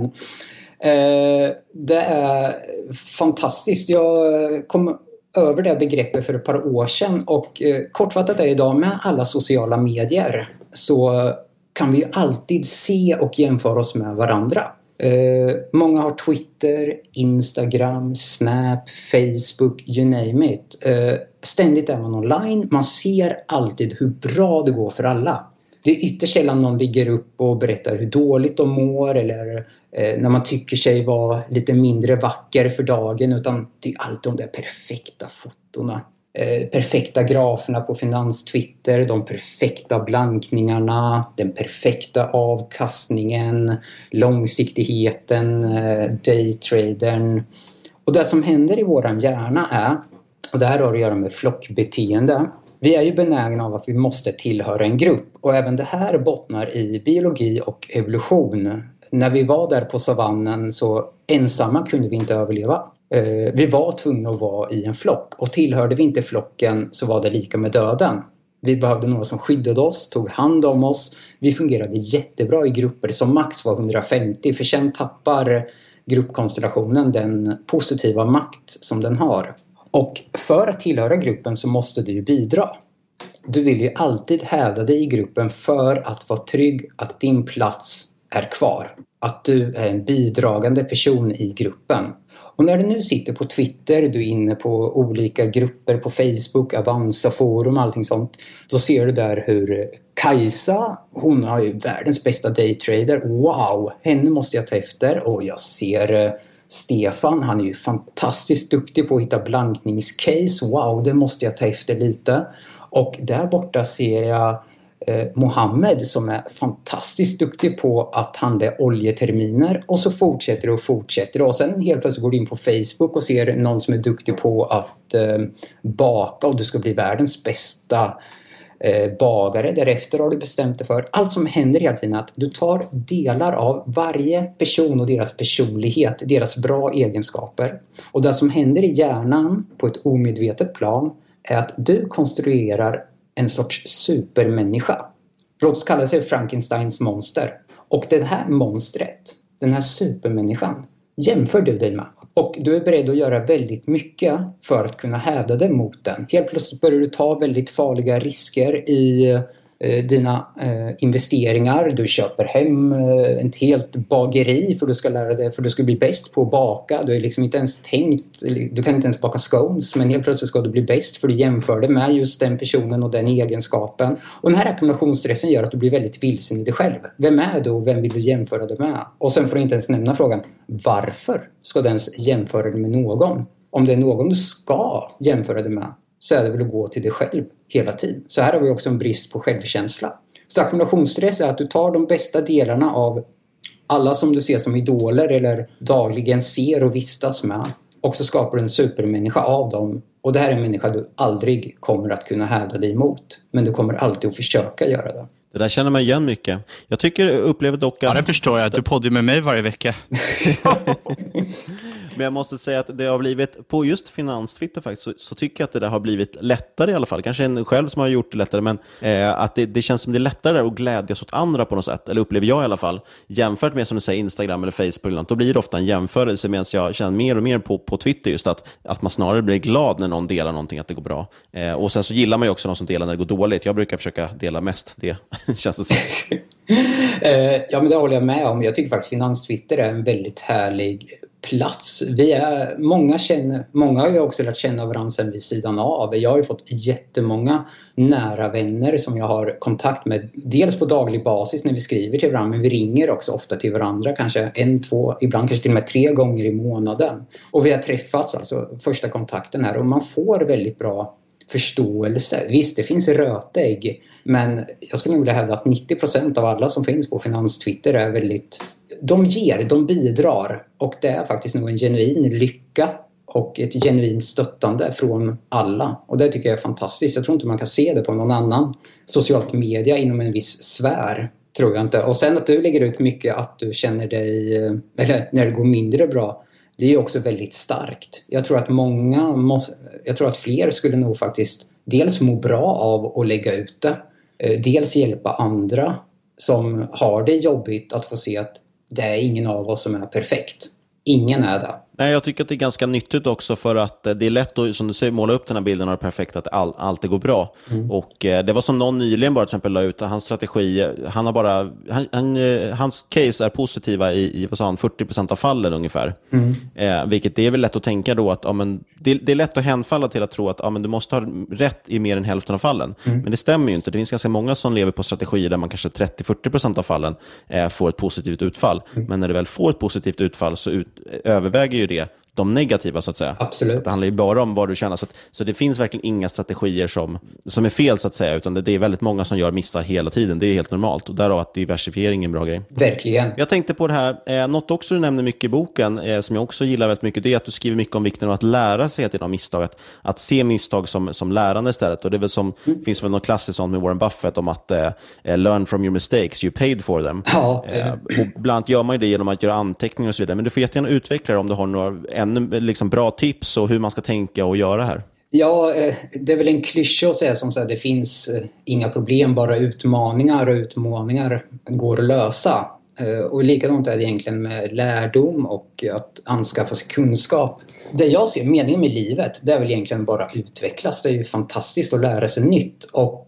Eh, det är fantastiskt. Jag kom över det begreppet för ett par år sedan. Och eh, kortfattat är idag med alla sociala medier så kan vi ju alltid se och jämföra oss med varandra. Eh, många har Twitter, Instagram, Snap, Facebook, you name it. Eh, ständigt är man online. Man ser alltid hur bra det går för alla. Det är ytterst sällan någon ligger upp och berättar hur dåligt de mår eller eh, när man tycker sig vara lite mindre vacker för dagen, utan det är alltid de där perfekta fotona. Eh, perfekta graferna på finanstwitter, de perfekta blankningarna, den perfekta avkastningen, långsiktigheten, eh, daytradern. Och det som händer i våran hjärna är, och det här har att göra med flockbeteende. Vi är ju benägna av att vi måste tillhöra en grupp. Och även det här bottnar i biologi och evolution. När vi var där på savannen så ensamma kunde vi inte överleva. Vi var tvungna att vara i en flock. Och tillhörde vi inte flocken så var det lika med döden. Vi behövde några som skyddade oss, tog hand om oss. Vi fungerade jättebra i grupper som max var hundrafemtio. För sen tappar gruppkonstellationen den positiva makt som den har. Och för att tillhöra gruppen så måste du ju bidra. Du vill ju alltid hävda dig i gruppen för att vara trygg att din plats är kvar. Att du är en bidragande person i gruppen. Och när du nu sitter på Twitter, du är inne på olika grupper på Facebook, Avanza, forum och allting sånt. Då ser du där hur Kajsa, hon har ju världens bästa daytrader. Wow, henne måste jag ta efter. Och jag ser Stefan, han är ju fantastiskt duktig på att hitta blankningscase. Wow, det måste jag ta efter lite. Och där borta ser jag eh, Mohammed som är fantastiskt duktig på att handla oljeterminer. Och så fortsätter det och fortsätter. Och sen helt plötsligt går du in på Facebook och ser någon som är duktig på att eh, baka. Och du ska bli världens bästa eh, bagare. Därefter har du bestämt dig för allt som händer hela tiden, att du tar delar av varje person och deras personlighet, deras bra egenskaper. Och det som händer i hjärnan på ett omedvetet plan är att du konstruerar en sorts supermänniska. Låt oss kalla det Frankensteins monster. Och det här monstret, den här supermänniskan, jämför du dig med. Och du är beredd att göra väldigt mycket för att kunna hävda dig mot den. Helt plötsligt börjar du ta väldigt farliga risker i eh, dina eh, investeringar. Du köper hem eh, ett helt bageri för du ska lära dig, för du ska bli bäst på att baka. Du är liksom inte ens tänkt, du kan inte ens baka scones, men helt plötsligt ska du bli bäst för du jämför det med just den personen och den egenskapen. Och den här ackumulationsstressen gör att du blir väldigt vilsen i dig själv. Vem är du och vem vill du jämföra dig med? Och sen får du inte ens nämna frågan, varför ska du ens jämföra dig med någon? Om det är någon du ska jämföra dig med, så är det väl att gå till dig själv hela tiden. Så här har vi också en brist på självkänsla. Så ackumulationsstress är att du tar de bästa delarna av alla som du ser som idoler eller dagligen ser och vistas med, och så skapar du en supermänniska av dem. Och det här är en människa du aldrig kommer att kunna hävda dig emot, men du kommer alltid att försöka göra det. Det där känner man igen mycket. Jag tycker, upplever dock att... Ja, det förstår jag. Du poddar med mig varje vecka. Men jag måste säga att det har blivit, på just finanstwitter faktiskt, så, så tycker jag att det där har blivit lättare i alla fall. Kanske en själv som har gjort det lättare, men eh, att det, det känns som det är lättare att glädjas åt andra på något sätt. Eller upplever jag i alla fall. Jämfört med, som du säger, Instagram eller Facebook eller något, då blir det ofta en jämförelse, medan jag känner mer och mer på, på Twitter just att, att man snarare blir glad när någon delar någonting, att det går bra. Eh, och sen så gillar man ju också någon som delar när det går dåligt. Jag brukar försöka dela mest det, känns det som. eh, ja, men det håller jag med om. Jag tycker faktiskt finanstwitter är en väldigt härlig plats. Vi är, många, känner, många har ju också lärt känna varandra sen vid sidan av. Jag har ju fått jättemånga nära vänner som jag har kontakt med. Dels på daglig basis när vi skriver till varandra, men vi ringer också ofta till varandra. Kanske en, två, ibland kanske till och med tre gånger i månaden. Och vi har träffats, alltså första kontakten här. Och man får väldigt bra förståelse. Visst, det finns rötägg, men jag skulle vilja hävda att nittio procent av alla som finns på finanstwitter är väldigt... De ger, de bidrar, och det är faktiskt nog en genuin lycka och ett genuint stöttande från alla. Och det tycker jag är fantastiskt. Jag tror inte man kan se det på någon annan socialt media inom en viss sfär. Tror jag inte. Och sen att du lägger ut mycket att du känner dig, eller när det går mindre bra, det är ju också väldigt starkt. Jag tror att många, måste, jag tror att fler skulle nog faktiskt dels må bra av att lägga ut det. Dels hjälpa andra som har det jobbigt att få se att det är ingen av oss som är perfekt. Ingen är det. Nej, jag tycker att det är ganska nyttigt också, för att det är lätt att, som du säger, måla upp den här bilden av det perfekt, att all, allt går bra. Mm. Och eh, det var som någon nyligen bara till exempel la ut, hans strategi, han har bara, han, han, hans case är positiva i, i vad sa han, fyrtio procent av fallen ungefär. Mm. Eh, vilket det är väl lätt att tänka då att ja, men, det, det är lätt att hänfalla till att tro att ja, men du måste ha rätt i mer än hälften av fallen. Mm. Men det stämmer ju inte. Det finns ganska många som lever på strategier där man kanske trettio till fyrtio procent av fallen eh, får ett positivt utfall. Mm. Men när det väl får ett positivt utfall så ut, överväger ju det de negativa, så att säga. Absolut. Det handlar ju bara om vad du känner. Så, att, så det finns verkligen inga strategier som, som är fel, så att säga, utan det, det är väldigt många som gör missar hela tiden. Det är helt normalt. Och därav att diversifiering är en bra grej. Verkligen. Jag tänkte på det här, eh, något också du nämner mycket i boken, eh, som jag också gillar väldigt mycket, det är att du skriver mycket om vikten av att lära sig till de misstag. Att, att se misstag som, som lärande istället. Och det är väl som, mm. finns väl något klassiskt sånt med Warren Buffett om att eh, learn from your mistakes, you paid for them. Ja, eh, och bland annat gör man ju det genom att göra anteckningar och så vidare. Men du får jättegärna utveckla det om du har några ännu liksom bra tips och hur man ska tänka och göra här. Ja, det är väl en klyscha att säga som så här, det finns inga problem, bara utmaningar, och utmaningar går att lösa. Och likadant är det egentligen med lärdom och att anskaffa sig kunskap. Det jag ser, meningen med livet, det är väl egentligen bara att utvecklas. Det är ju fantastiskt att lära sig nytt. Och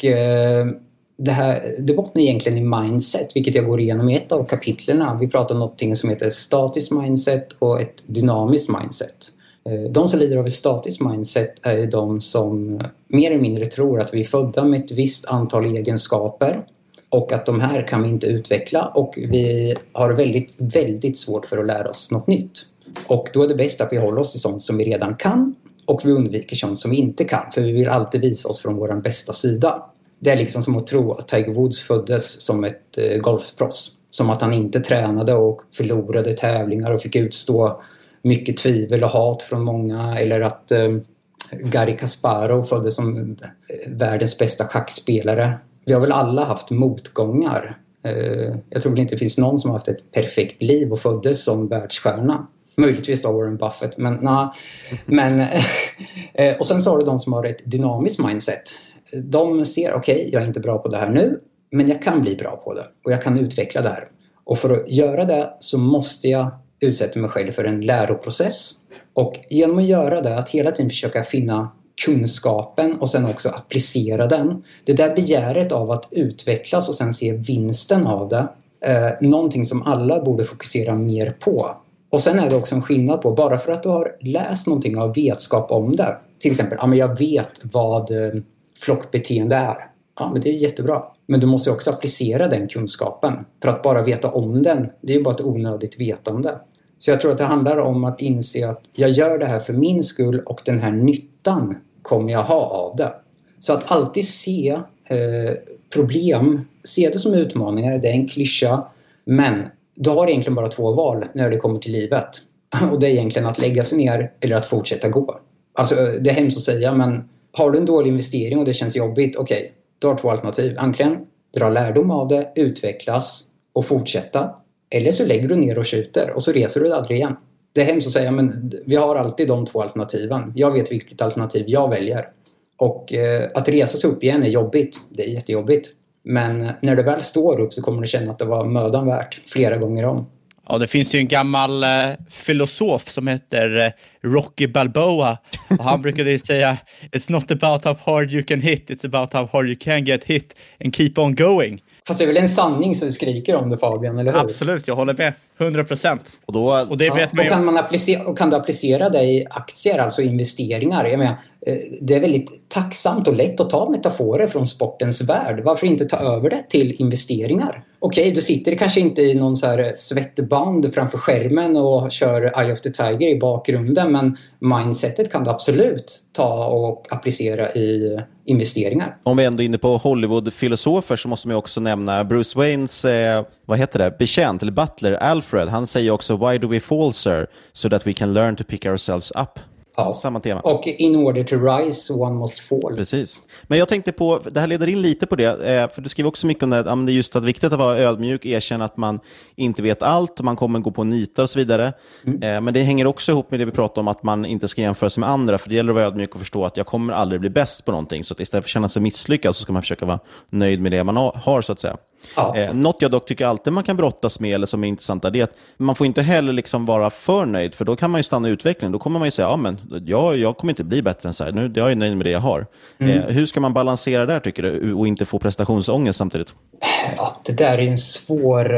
det här, det bottnar egentligen i mindset, vilket jag går igenom i ett av kapitlerna. Vi pratar om något som heter statiskt mindset och ett dynamiskt mindset. De som lider av ett statiskt mindset är de som mer eller mindre tror att vi är födda med ett visst antal egenskaper och att de här kan vi inte utveckla, och vi har väldigt, väldigt svårt för att lära oss något nytt. Och då är det bäst att vi håller oss till sånt som vi redan kan, och vi undviker sånt som vi inte kan, för vi vill alltid visa oss från vår bästa sida. Det är liksom som att tro att Tiger Woods föddes som ett eh, golfproffs. Som att han inte tränade och förlorade tävlingar och fick utstå mycket tvivel och hat från många. Eller att eh, Garry Kasparov föddes som världens bästa schackspelare. Vi har väl alla haft motgångar. Jag tror väl inte det finns någon som har haft ett perfekt liv och föddes som världsstjärna. Möjligtvis då Warren Buffett, men nej. Men, och sen så har du de som har ett dynamiskt mindset. De ser, okej, okay, jag är inte bra på det här nu, men jag kan bli bra på det. Och jag kan utveckla det här. Och för att göra det så måste jag utsätta mig själv för en läroprocess. Och genom att göra det, att hela tiden försöka finna kunskapen och sen också applicera den. Det där begäret av att utvecklas och sen se vinsten av det. Eh, någonting som alla borde fokusera mer på. Och sen är det också en skillnad på, bara för att du har läst någonting av vetskap om det. Till exempel, ja men jag vet vad eh, flockbeteende är. Ja men det är jättebra. Men du måste också applicera den kunskapen. För att bara veta om den, det är ju bara ett onödigt vetande. Så jag tror att det handlar om att inse att jag gör det här för min skull och den här nyttan kommer jag ha av det. Så att alltid se eh, problem, se det som utmaningar, det är en klyscha. Men du har egentligen bara två val när det kommer till livet. Och det är egentligen att lägga sig ner eller att fortsätta gå. Alltså det är hemskt att säga, men har du en dålig investering och det känns jobbigt, okej, okay, du har två alternativ. Antingen dra lärdom av det, utvecklas och fortsätta. Eller så lägger du ner och skjuter och så reser du aldrig igen. Det är hemskt att säga, men vi har alltid de två alternativen. Jag vet vilket alternativ jag väljer. Och eh, att resa sig upp igen är jobbigt. Det är jättejobbigt. Men när du väl står upp så kommer du känna att det var mödan värt flera gånger om. Ja, det finns ju en gammal eh, filosof som heter eh, Rocky Balboa. Och han brukade säga, it's not about how hard you can hit, it's about how hard you can get hit and keep on going. Fast det är väl en sanning som du skriker om det, Fabian, eller hur? Absolut, jag håller med. hundra procent. Och, då, och det vet ja, man ju. Och kan, man applicera, och kan du applicera det i aktier, alltså investeringar? Jag menar, det är väldigt tacksamt och lätt att ta metaforer från sportens värld. Varför inte ta över det till investeringar? Okej, okay, du sitter kanske inte i någon så här svettband framför skärmen och kör Eye of the Tiger i bakgrunden, men mindsetet kan du absolut ta och applicera i investeringar. Om vi ändå är inne på Hollywood-filosofer så måste man också nämna Bruce Waynes, eh, vad heter det, betjänt eller butler, Alfred. Han säger också, why do we fall, sir? So that we can learn to pick ourselves up. Ja. Samma tema. Och in order to rise, one must fall. Precis. Men jag tänkte på, det här leder in lite på det, för du skriver också mycket om det, det är just att det är viktigt att vara ödmjuk, erkänna att man inte vet allt, man kommer gå på nitar och så vidare. Mm. Men det hänger också ihop med det vi pratar om, att man inte ska jämföra sig med andra, för det gäller att vara ödmjuk och förstå att jag kommer aldrig bli bäst på någonting, så att istället för att känna sig misslyckad så ska man försöka vara nöjd med det man har, så att säga. Ja. Eh, något jag dock tycker alltid man kan brottas med, eller som är intressant, är det att man får inte heller liksom vara för nöjd, för då kan man ju stanna i utvecklingen. Då kommer man ju säga, ja men jag, jag kommer inte bli bättre än så här. Nu, jag är nöjd med det jag har. Mm. Eh, hur ska man balansera där, tycker du, och inte få prestationsångest samtidigt? Ja, det där är en svår,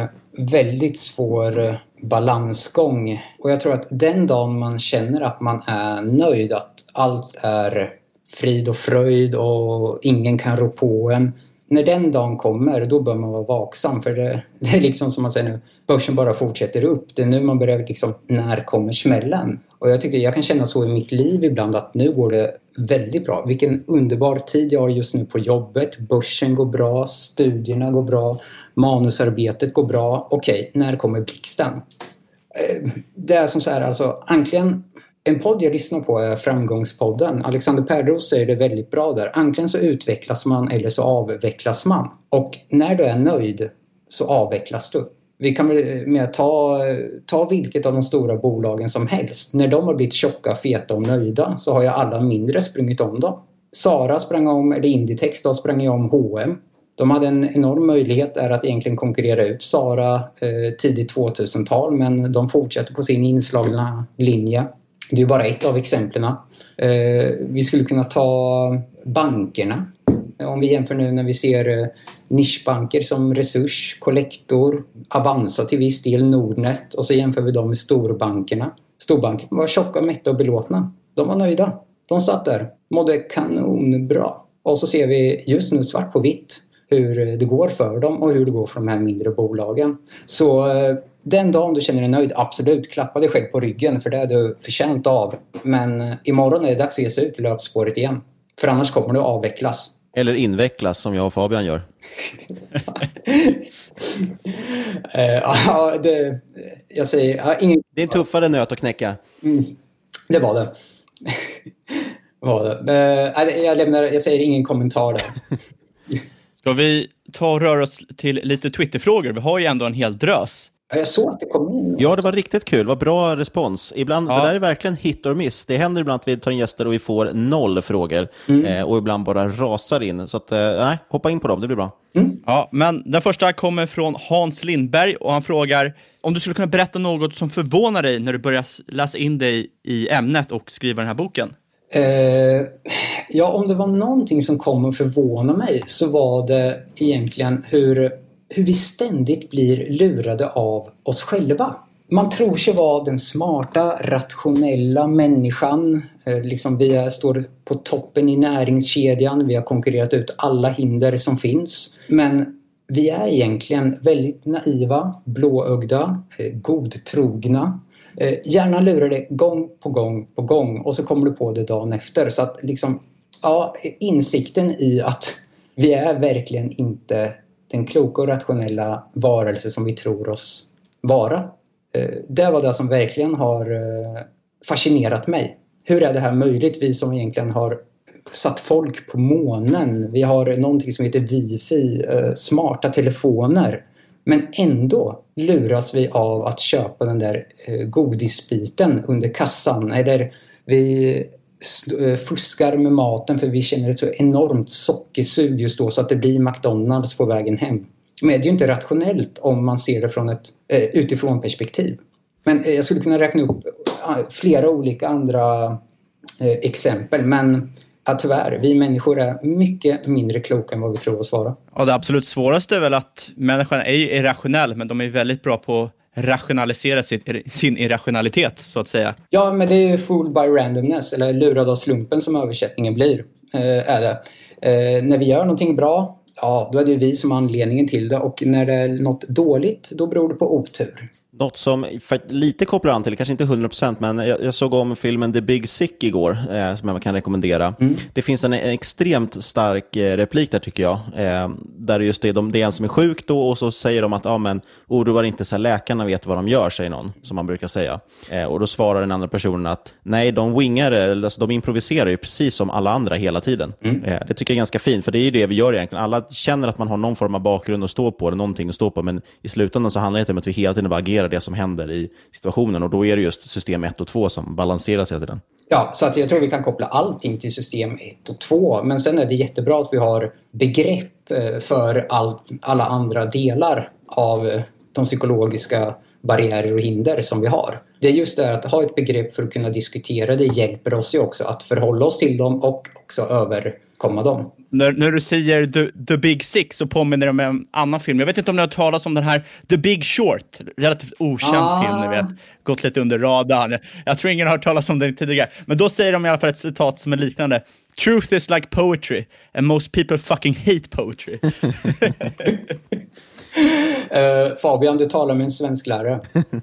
väldigt svår balansgång. Och jag tror att den dagen man känner att man är nöjd, att allt är frid och fröjd och ingen kan rå på en, när den dagen kommer, då bör man vara vaksam. För det, det är liksom som man säger nu, börsen bara fortsätter upp. Det är nu man börjar liksom, när kommer smällen? Och jag tycker, jag kan känna så i mitt liv ibland att nu går det väldigt bra. Vilken underbar tid jag har just nu på jobbet. Börsen går bra, studierna går bra, manusarbetet går bra. Okej, när kommer blixten? Det är som så här, alltså, antingen en podd jag lyssnar på är Framgångspodden. Alexander Pärleros säger det väldigt bra där. Antingen så utvecklas man eller så avvecklas man. Och när du är nöjd så avvecklas du. Vi kan med ta, ta vilket av de stora bolagen som helst. När de har blivit tjocka, feta och nöjda så har jag alla mindre sprungit om dem. Sara sprang om, eller Inditex då sprang om H och M. De hade en enorm möjlighet där att egentligen konkurrera ut Sara eh, tidigt tvåtusental, men de fortsätter på sin inslagna linje. Det är bara ett av exemplen. Eh, vi skulle kunna ta bankerna. Om vi jämför nu när vi ser eh, nischbanker som Resurs, Collector, Avanza till viss del, Nordnet, och så jämför vi dem med storbankerna. Storbankerna var tjocka, mätta och belåtna. De var nöjda. De satt där, mådde kanonbra. Och så ser vi just nu svart på vitt hur det går för dem och hur det går för de här mindre bolagen. Så eh, den dagen du känner dig nöjd, absolut, klappa dig själv på ryggen, för det är du förtjänt av. Men imorgon är det dags att ge sig ut i löpspåret igen. För annars kommer du att avvecklas. Eller invecklas, som jag och Fabian gör. Ja, det, jag säger... Ja, ingen... Det är en tuffare nöt att knäcka. Mm, det var det. Var det. Uh, jag, lämnar, jag säger ingen kommentar där. Ska vi ta och röra oss till lite Twitterfrågor? Vi har ju ändå en hel drös. Jag såg att det kom in. Ja, det var riktigt kul. Det var bra respons. Ibland, ja. Det där är verkligen hit or miss. Det händer ibland att vi tar in gäster och vi får noll frågor. Mm. Eh, och ibland bara rasar in. Så att, eh, nej, hoppa in på dem. Det blir bra. Mm. Ja, men den första kommer från Hans Lindberg och han frågar om du skulle kunna berätta något som förvånar dig när du börjar läsa in dig i ämnet och skriva den här boken. Uh, ja, om det var någonting som kom att förvåna mig så var det egentligen hur, hur vi ständigt blir lurade av oss själva. Man tror sig vara den smarta, rationella människan. Uh, liksom vi är, står på toppen i näringskedjan. Vi har konkurrerat ut alla hinder som finns. Men vi är egentligen väldigt naiva, blåögda, uh, godtrogna. Eh, gärna lurar det gång på gång på gång och så kommer du på det dagen efter. Så att liksom, ja, insikten i att vi är verkligen inte den kloka och rationella varelse som vi tror oss vara. Eh, det var det som verkligen har eh, fascinerat mig. Hur är det här möjligt? Vi som egentligen har satt folk på månen. Vi har någonting som heter wifi, eh, smarta telefoner. Men ändå luras vi av att köpa den där eh, godisbiten under kassan. Eller vi eh, fuskar med maten för vi känner ett så enormt sockersug just då så att det blir McDonalds på vägen hem. Men det är ju inte rationellt om man ser det från ett eh, utifrån perspektiv. Men eh, jag skulle kunna räkna upp eh, flera olika andra eh, exempel. Men ja, tyvärr, vi människor är mycket mindre kloka än vad vi tror oss vara. Ja, det absolut svåraste är väl att människan är ju irrationell, men de är väldigt bra på att rationalisera sitt, sin irrationalitet, så att säga. Ja, men det är ju fooled by randomness, eller lurad av slumpen som översättningen blir. Eh, är det. Eh, när vi gör någonting bra, ja, då är det vi som är anledningen till det. Och när det är något dåligt, då beror det på otur. Något som för lite kopplar an till, kanske inte hundra procent, men jag, jag såg om filmen The Big Sick igår, eh, som jag kan rekommendera. Mm. Det finns en, en extremt stark eh, replik där tycker jag, eh, där just det, de, det är en som är sjuk då, och så säger de att, ja men, oroar inte så här, läkarna vet vad de gör, säger någon, som man brukar säga. Eh, och då svarar den andra personen att, nej, de wingar, alltså, de improviserar ju precis som alla andra hela tiden. Mm. Eh, det tycker jag är ganska fint, för det är ju det vi gör egentligen. Alla känner att man har någon form av bakgrund att stå på, eller någonting att stå på, men i slutändan så handlar det inte om att vi hela tiden bara agerar det som händer i situationen, och då är det just system ett och två som balanseras hela tiden. Ja, så att jag tror vi kan koppla allting till system ett och två, men sen är det jättebra att vi har begrepp för all, alla andra delar av de psykologiska barriärer och hinder som vi har. Det är just det att ha ett begrepp för att kunna diskutera, det hjälper oss ju också att förhålla oss till dem och också överkomma dem. När, när du säger the, the Big Sick så påminner det om en annan film. Jag vet inte om ni har talat om den här The Big Short. Relativt okänd ah. film, ni vet. Gått lite under radarn. Jag tror ingen har hört talas om den tidigare. Men då säger de i alla fall ett citat som är liknande. Truth is like poetry and most people fucking hate poetry. Uh, Fabian, du talar med en svensk lärare.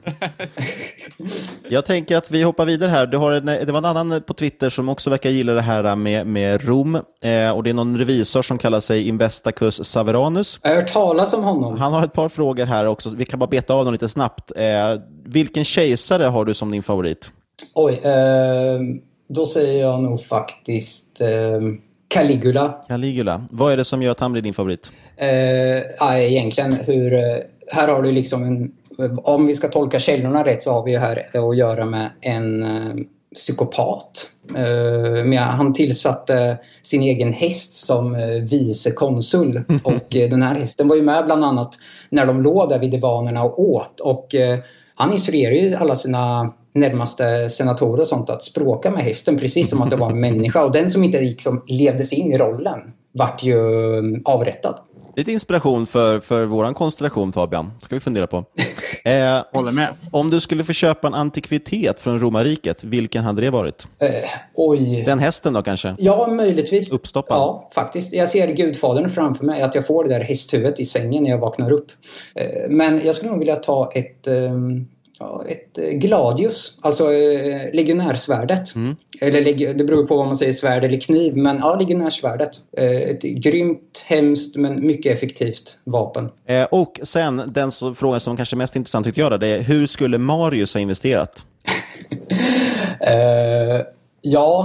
Jag tänker att vi hoppar vidare här. Du har en, det var en annan på Twitter som också verkar gilla det här med, med Rom. Eh, och det är någon revisor som kallar sig Investacus Saveranus. Jag har hört talas om honom. Han har ett par frågor här också. Vi kan bara beta av dem lite snabbt. Eh, vilken kejsare har du som din favorit? Oj, eh, då säger jag nog faktiskt... Eh... Caligula. Caligula. Vad är det som gör att han blir din favorit? Eh, ja, egentligen hur... Här har du liksom en... Om vi ska tolka källorna rätt så har vi här att göra med en eh, psykopat. Eh, med, han tillsatte sin egen häst som eh, vice konsul. Och eh, den här hästen var ju med bland annat när de låg där vid divanerna och åt. Och eh, han instruerade ju alla sina... närmaste senatorer och sånt att språka med hästen precis som att det var en människa, och den som inte liksom levde sig in i rollen vart ju avrättad. Lite inspiration för, för våran konstellation, Fabian, ska vi fundera på. Eh, Håller med. Om du skulle få köpa en antikvitet från Romarriket, vilken hade det varit? Eh, oj. Den hästen då kanske? Ja, möjligtvis. Uppstoppad? Ja, faktiskt. Jag ser Gudfadern framför mig, att jag får det där hästhuvudet i sängen när jag vaknar upp. Eh, men jag skulle nog vilja ta ett... Eh, Ja, ett gladius, alltså eh, legionärsvärdet. Mm. Eller leg- det beror på vad man säger, svärd eller kniv, men ja, legionärsvärdet. Eh, ett grymt, hemskt men mycket effektivt vapen. Eh, och sen den så, frågan som kanske är mest intressant tycker jag, det är hur skulle Marius ha investerat? eh, ja,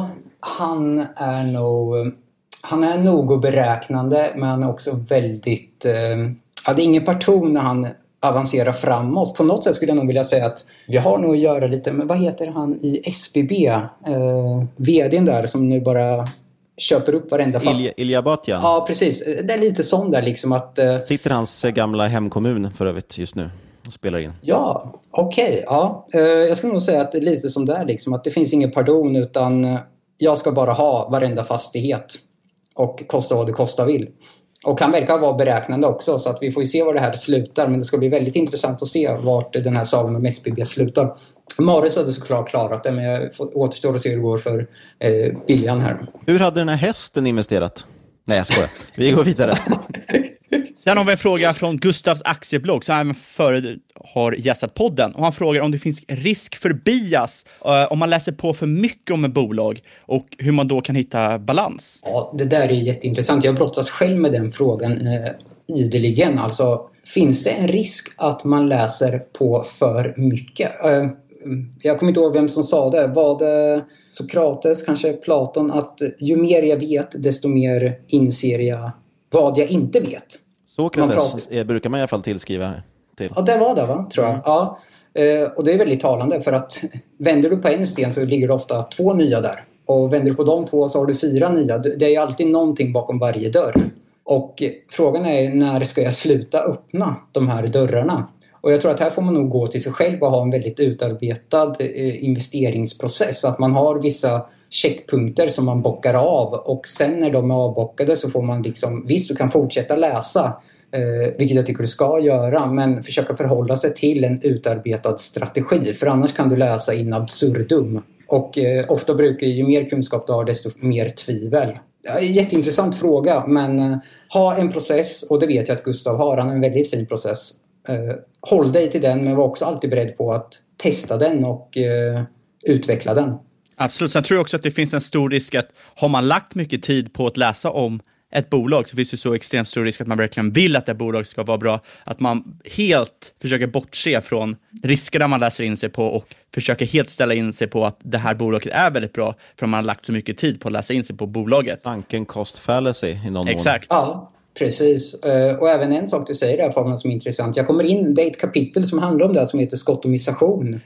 Han är nog... Han är nog och beräknande, men han är också väldigt... Eh, ja, det är ingen parton när han avancerar framåt. På något sätt skulle jag nog vilja säga att vi har nog att göra lite med... Vad heter han i S B B? Eh, vdn där som nu bara köper upp varenda fast... Ilja, Ilja Batjan. Ja, precis. Det är lite sån där liksom att... Eh... Sitter hans gamla hemkommun för övrigt just nu och spelar in. Ja, okej. Okay, ja. Eh, jag ska nog säga att det är lite som där liksom. Att det finns ingen pardon utan jag ska bara ha varenda fastighet. Och kosta vad det kostar vill. Och han verkar vara beräknande också. Så att vi får ju se var det här slutar. Men det ska bli väldigt intressant att se vart den här salen med S B B slutar. Marius hade såklart klarat det. Men jag återstår att se hur det går för eh, William här. Hur hade den här hästen investerat? Nej, jag skojar. Vi går vidare. Sen har vi en fråga från Gustavs aktieblogg som även före har gästat podden. Och han frågar om det finns risk för bias uh, om man läser på för mycket om en bolag och hur man då kan hitta balans. Ja, det där är jätteintressant. Jag brottas själv med den frågan eh, ideligen. Alltså, finns det en risk att man läser på för mycket? Uh, jag kommer inte ihåg vem som sa det. Var det Sokrates, kanske Platon, att ju mer jag vet desto mer inser jag vad jag inte vet. Sokrates man brukar man i alla fall tillskriva till. Ja, det var det va, tror jag. Mm. Ja. Eh, och det är väldigt talande för att vänder du på en sten så ligger det ofta två nya där. Och vänder du på de två så har du fyra nya. Det är ju alltid någonting bakom varje dörr. Och frågan är när ska jag sluta öppna de här dörrarna? Och jag tror att här får man nog gå till sig själv och ha en väldigt utarbetad eh, investeringsprocess. Att man har vissa checkpunkter som man bockar av och sen när de är avbockade så får man liksom, visst du kan fortsätta läsa eh, vilket jag tycker du ska göra, men försöka förhålla sig till en utarbetad strategi för annars kan du läsa in absurdum och eh, ofta brukar ju mer kunskap du har desto mer tvivel. Ja, jätteintressant fråga, men eh, ha en process och det vet jag att Gustav har, han har en väldigt fin process. Eh, håll dig till den men var också alltid beredd på att testa den och eh, utveckla den. Absolut, sen tror jag också att det finns en stor risk att har man lagt mycket tid på att läsa om ett bolag så finns det så extremt stor risk att man verkligen vill att det bolaget ska vara bra. Att man helt försöker bortse från riskerna man läser in sig på och försöker helt ställa in sig på att det här bolaget är väldigt bra för att man har lagt så mycket tid på att läsa in sig på bolaget. Sunken cost fallacy i någon Exakt. mån. Ja. Precis, och även en sak du säger där Fabian som är intressant. Jag kommer in, det är ett kapitel som handlar om det som heter skottomisation.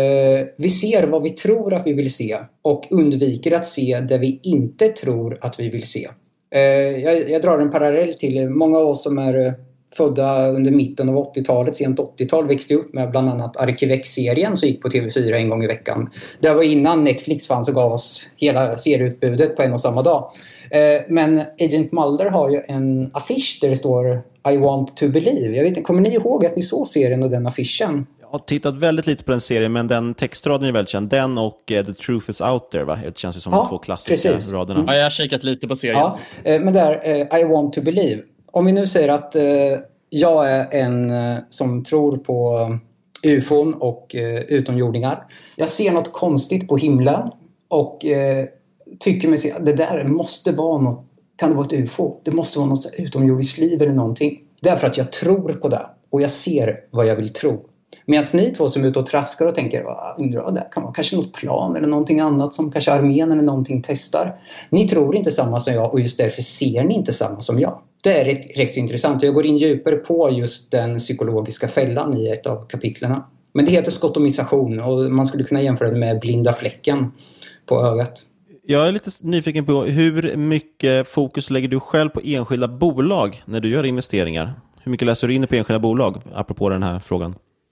Vi ser vad vi tror att vi vill se och undviker att se det vi inte tror att vi vill se. Jag, jag drar en parallell till många av oss som är födda under mitten av åttiotalet, sent åttiotal, växte upp med bland annat Arkivex-serien som gick på T V fyra en gång i veckan. Det var innan Netflix fanns och gav oss hela serieutbudet på en och samma dag. Men Agent Mulder har ju en affisch där det står I want to believe. Jag vet inte, kommer ni ihåg att ni såg serien och den affischen? Jag har tittat väldigt lite på den serien, men den textraden är väldigt känd. Den och uh, The Truth is out there, va? Det känns ju som ja, de två klassiska precis. raderna. Ja, jag har kikat lite på serien. Ja, men där, I want to believe. Om vi nu säger att uh, jag är en uh, som tror på U F O och uh, utomjordingar. Jag ser något konstigt på himlen och uh, tycker mig se att det där måste vara något, kan det vara ett U F O? Det måste vara något utomjordiskt liv eller någonting. Därför att jag tror på det och jag ser vad jag vill tro. Medan ni två som är ute och traskar och tänker, undrar, det kan vara kanske något plan eller någonting annat som kanske armén eller någonting testar. Ni tror inte samma som jag och just därför ser ni inte samma som jag. Det är rätt, rätt så intressant och jag går in djupare på just den psykologiska fällan i ett av kapitlerna. Men det heter skottomisation och man skulle kunna jämföra det med blinda fläcken på ögat. Jag är lite nyfiken på hur mycket fokus lägger du själv på enskilda bolag när du gör investeringar? Hur mycket läser du in på enskilda bolag, apropå den här frågan?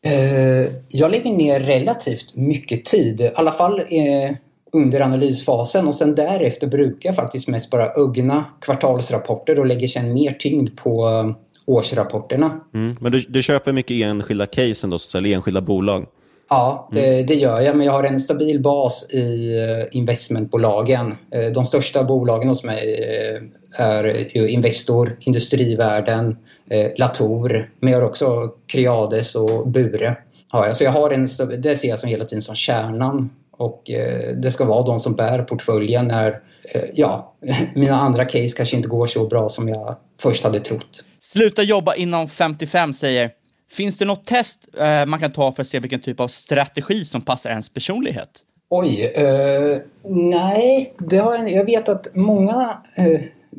Jag lägger ner relativt mycket tid, i alla fall under analysfasen och sen därefter brukar jag faktiskt mest bara ögna kvartalsrapporter och lägger sen mer tyngd på årsrapporterna. Mm, men du, du köper mycket enskilda case ändå, eller enskilda bolag? Ja, det, det gör jag, men jag har en stabil bas i investmentbolagen. De största bolagen hos mig är Investor, Industrivärden, Latour, men jag har också Creades och Bure. Ja, alltså jag har en, det ser jag som hela tiden som kärnan och det ska vara de som bär portföljen när ja, mina andra case kanske inte går så bra som jag först hade trott. Sluta jobba inom femtiofem säger, finns det något test eh, man kan ta för att se vilken typ av strategi som passar ens personlighet? Oj, uh, nej, det har jag, jag vet att många uh,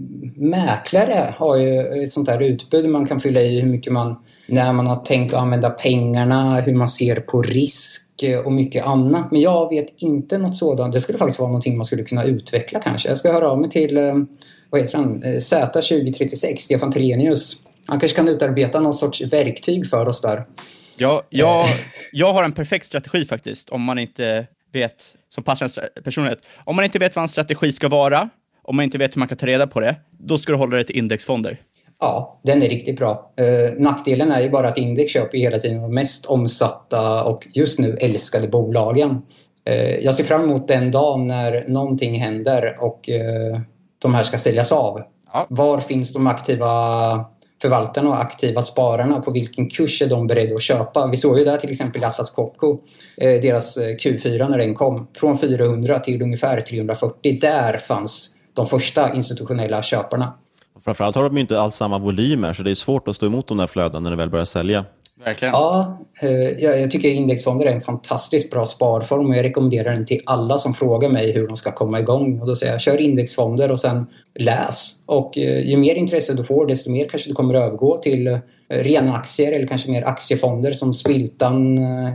mäklare har ju ett sånt här utbud man kan fylla i hur mycket man, när man har tänkt att använda pengarna, hur man ser på risk och mycket annat. Men jag vet inte något sådant. Det skulle faktiskt vara någonting man skulle kunna utveckla kanske. Jag ska höra av mig till, uh, vad heter han, Z tjugo trettiosex, Stefan Telenius. Han kanske kan utarbeta någon sorts verktyg för oss där. Ja, jag, jag har en perfekt strategi faktiskt, om man inte vet, som passar en personlighet. Om man inte vet vad en strategi ska vara, om man inte vet hur man kan ta reda på det, då ska du hålla dig till indexfonder. Ja, den är riktigt bra. Eh, nackdelen är ju bara att index köper hela tiden de mest omsatta och just nu älskade bolagen. Eh, jag ser fram emot den dagen när någonting händer och eh, de här ska säljas av. Ja. Var finns de aktiva förvaltarna och aktiva spararna? På vilken kurs är de beredda att köpa? Vi såg ju där till exempel Atlas Copco, eh, deras Q fyra när den kom. Från fyrahundra till ungefär trehundrafyrtio. Där fanns de första institutionella köparna. Framförallt har de ju inte alls samma volymer, så det är svårt att stå emot de där flöden när det väl börjar sälja. Verkligen. Ja, eh, jag, jag tycker indexfonder är en fantastiskt bra sparform och jag rekommenderar den till alla som frågar mig hur de ska komma igång. Och då säger jag, kör indexfonder och sen läs. Och eh, ju mer intresse du får, desto mer kanske du kommer att övergå till eh, rena aktier eller kanske mer aktiefonder som Spiltan eh,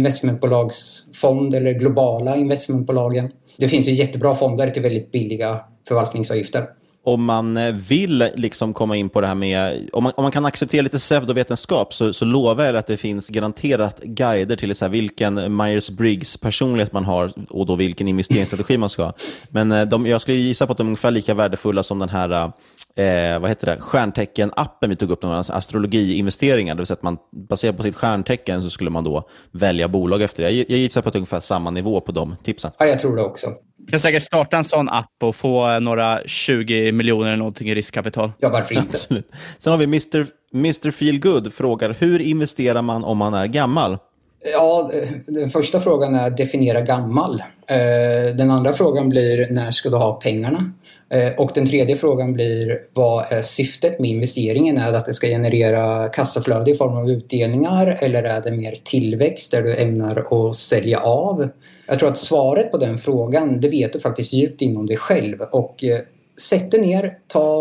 investmentbolagsfond eller globala investmentbolagen. Det finns ju jättebra fonder till väldigt billiga förvaltningsavgifter. Om man vill liksom komma in på det här med, om man, om man kan acceptera lite pseudovetenskap så, så lovar jag att det finns garanterat guider till så här, vilken Myers-Briggs personlighet man har och då vilken investeringsstrategi man ska ha. Men de, jag skulle gissa på att de är ungefär lika värdefulla som den här eh, vad heter det, stjärntecken-appen vi tog upp, någon astrologi-investeringar, det vill säga att man baserat på sitt stjärntecken så skulle man då välja bolag efter det. Jag, jag gissar på att det är ungefär samma nivå på de tipsen. Ja, jag tror det också. Du kan säkert starta en sån app och få några tjugo miljoner eller någonting i riskkapital. Ja, varför inte? Absolut. Sen har vi mister mister Feelgood frågar, hur investerar man om man är gammal? Ja, den första frågan är definiera gammal. Den andra frågan blir, när ska du ha pengarna? Och den tredje frågan blir, vad är syftet med investeringen? Är det att det ska generera kassaflöde i form av utdelningar eller är det mer tillväxt där du ämnar att sälja av? Jag tror att svaret på den frågan, det vet du faktiskt djupt inom dig själv. Och sätt dig ner,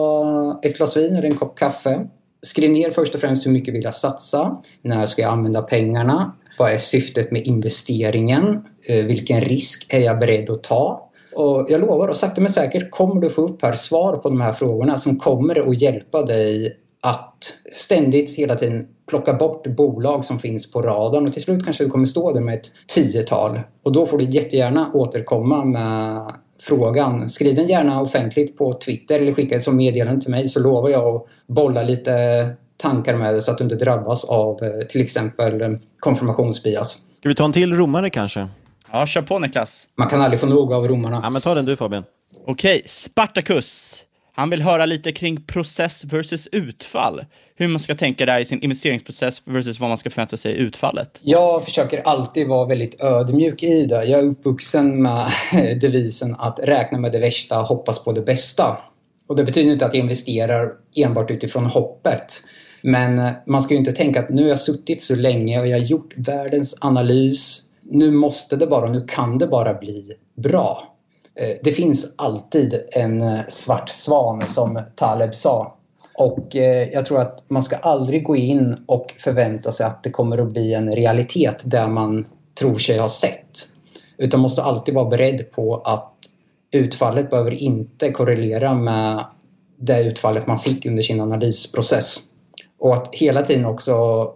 ta ett glas vin eller en kopp kaffe. Skriv ner först och främst hur mycket vill jag satsa? När ska jag använda pengarna? Vad är syftet med investeringen? Vilken risk är jag beredd att ta? Och jag lovar, och sakta men säkert kommer du få upp här svar på de här frågorna som kommer att hjälpa dig att ständigt hela tiden plocka bort bolag som finns på radarn. Och till slut kanske du kommer stå där med ett tiotal. Och då får du jättegärna återkomma med frågan. Skriv den gärna offentligt på Twitter eller skicka det som meddelande till mig, så lovar jag att bolla lite tankar med det så att du inte drabbas av till exempel konfirmationsbias. Ska vi ta en till romare kanske? Ja, kör på Niklas. Man kan aldrig få nog av romarna. Ja, men ta den du Fabian. Okej, Spartacus. Han vill höra lite kring process versus utfall. Hur man ska tänka där i sin investeringsprocess versus vad man ska förvänta sig i utfallet. Jag försöker alltid vara väldigt ödmjuk i det. Jag är uppvuxen med devisen att räkna med det värsta, hoppas på det bästa. Och det betyder inte att jag investerar enbart utifrån hoppet. Men man ska ju inte tänka att nu har jag suttit så länge och jag har gjort världens analys. Nu måste det bara, nu kan det bara bli bra. Det finns alltid en svart svan som Taleb sa. Och jag tror att man ska aldrig gå in och förvänta sig att det kommer att bli en realitet där man tror sig ha sett. Utan måste alltid vara beredd på att utfallet behöver inte korrelera med det utfallet man fick under sin analysprocess. Och att hela tiden också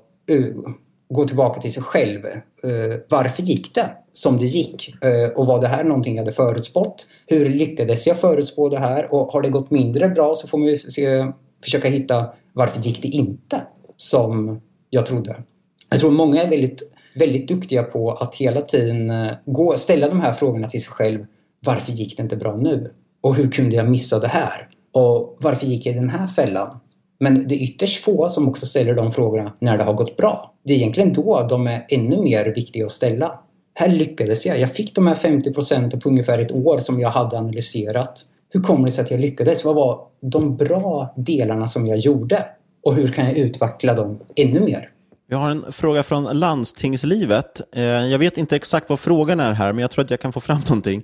gå tillbaka till sig själv. Varför gick det som det gick? Och var det här någonting jag hade förutspått? Hur lyckades jag förutspå det här? Och har det gått mindre bra så får man se, försöka hitta varför gick det inte som jag trodde. Jag tror många är väldigt, väldigt duktiga på att hela tiden gå, ställa de här frågorna till sig själv. Varför gick det inte bra nu? Och hur kunde jag missa det här? Och varför gick jag i den här fällan? Men det är ytterst få som också ställer de frågorna när det har gått bra. Det är egentligen då de är ännu mer viktiga att ställa. Här lyckades jag. Jag fick de här femtio procent på ungefär ett år som jag hade analyserat. Hur kommer det sig att jag lyckades? Vad var de bra delarna som jag gjorde? Och hur kan jag utveckla dem ännu mer? Vi har en fråga från landstingslivet. Jag vet inte exakt vad frågan är här, men jag tror att jag kan få fram någonting.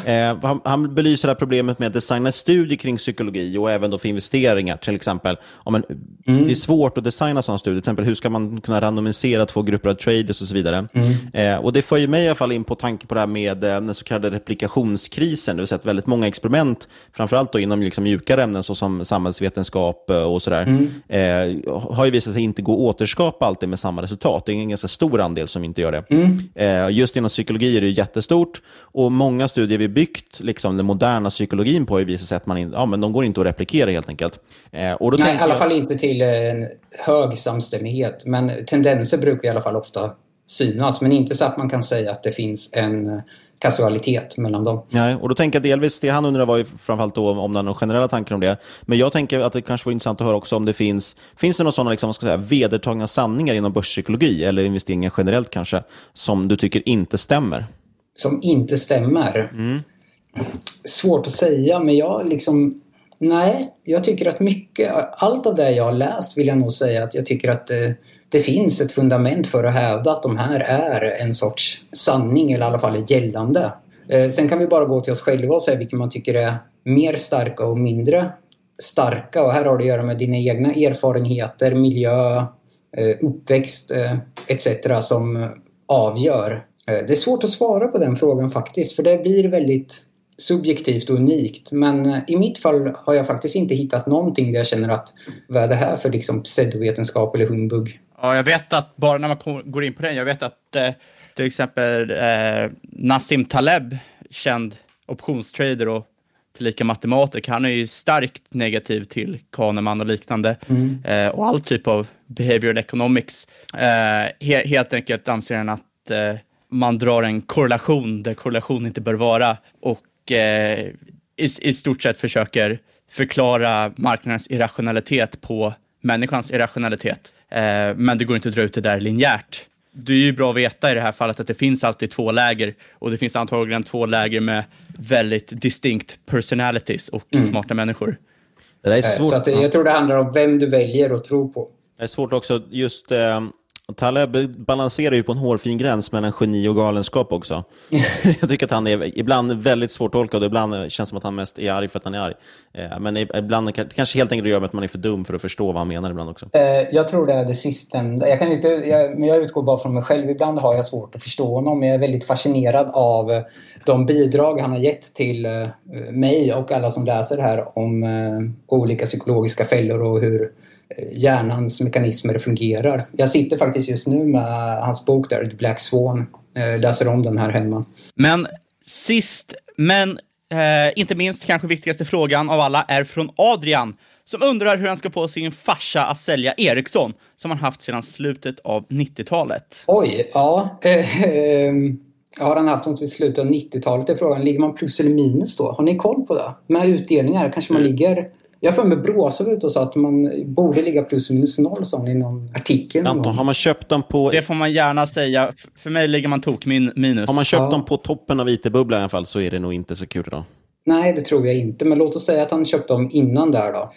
Han belyser det här problemet med att designa studier kring psykologi och även då för investeringar till exempel. Om en, mm. Det är svårt att designa sådana studier. Till exempel hur ska man kunna randomisera två grupper av traders och så vidare. Mm. Och det för ju mig i alla fall in på tanke på det här med den så kallade replikationskrisen. Det vill säga att väldigt många experiment, framförallt då inom liksom mjukare ämnen såsom samhällsvetenskap och sådär, mm. eh, har ju visat sig inte gå att återskapa alltid med samma resultat. Det är en ganska stor andel som inte gör det. Mm. Eh, just inom psykologi är det jättestort och många studier vi byggt liksom den moderna psykologin på visar sig att man in, ja, men de går inte att replikera helt enkelt. Eh, och då Nej, i alla jag... fall inte till en hög samstämmighet, men tendenser brukar i alla fall ofta synas, men inte så att man kan säga att det finns en kasualitet mellan dem. Nej, och då tänker jag delvis, det han undrar var ju framförallt då om det är några generella tankar om det. Men jag tänker att det kanske vore intressant att höra också om det finns, finns det några sådana liksom, ska säga, vedertagna sanningar inom börspsykologi eller investeringar generellt kanske, som du tycker inte stämmer? Som inte stämmer? Mm. Svårt att säga, men jag liksom, nej, jag tycker att mycket, allt av det jag har läst vill jag nog säga att jag tycker att det, det finns ett fundament för att hävda att de här är en sorts sanning eller i alla fall är gällande. Eh, sen kan vi bara gå till oss själva och säga vilka man tycker är mer starka och mindre starka. Och här har det att göra med dina egna erfarenheter, miljö, eh, uppväxt eh, et cetera som avgör. Eh, det är svårt att svara på den frågan faktiskt, för det blir väldigt subjektivt och unikt. Men i mitt fall har jag faktiskt inte hittat någonting där jag känner att vad är det här för liksom pseudovetenskap eller humbug. Ja, jag vet att bara när man går in på den, jag vet att eh, till exempel eh, Nassim Taleb, känd optionstrader och tillika matematiker, han är ju starkt negativ till Kahneman och liknande mm. eh, och all typ av behavioral economics. Eh, he- helt enkelt anser han att eh, man drar en korrelation där korrelation inte bör vara och eh, i, i stort sett försöker förklara marknadens irrationalitet på människans irrationalitet. Eh, men det går inte att dra ut det där linjärt. Det är ju bra att veta i det här fallet att det finns alltid två läger och det finns antagligen två läger med väldigt distinct personalities och mm. smarta människor. Det där är svårt. Så att, jag tror det handlar om vem du väljer att tro på. Det är svårt också, just eh, Taleb balanserar ju på en hårfin gräns mellan geni och galenskap också. Jag tycker att han är ibland väldigt svårtolkad och ibland känns som att han mest är arg för att han är arg. Eh, men ibland kanske helt enkelt gör med att man är för dum för att förstå vad han menar ibland också. Eh, jag tror det är det sistnämnda. Jag kan inte, jag, men jag utgår bara från mig själv. Ibland har jag svårt att förstå honom, men jag är väldigt fascinerad av de bidrag han har gett till eh, mig och alla som läser här om eh, olika psykologiska fällor och hur hjärnans mekanismer fungerar. Jag sitter faktiskt just nu med hans bok där, The Black Swan. Jag läser om den här hemma. Men sist, men eh, inte minst kanske viktigaste frågan av alla är från Adrian, som undrar hur han ska få sin farsa att sälja Ericsson som han haft sedan slutet av nittiotalet. Oj, ja. Eh, eh, har han haft dem till slutet av nittiotalet? är frågan. Ligger man plus eller minus då? Har ni koll på det? Med utdelningar kanske man mm. ligger... Jag får med Bråsa ut och sa att man borde ligga plus minus noll som i någon artikel. Anton, har man köpt dem på... Det får man gärna säga. För mig ligger man tok min minus. Har man köpt ja. dem på toppen av I T-bubblan i alla fall så är det nog inte så kul idag. Nej, det tror jag inte. Men låt oss säga att han köpte dem innan där då.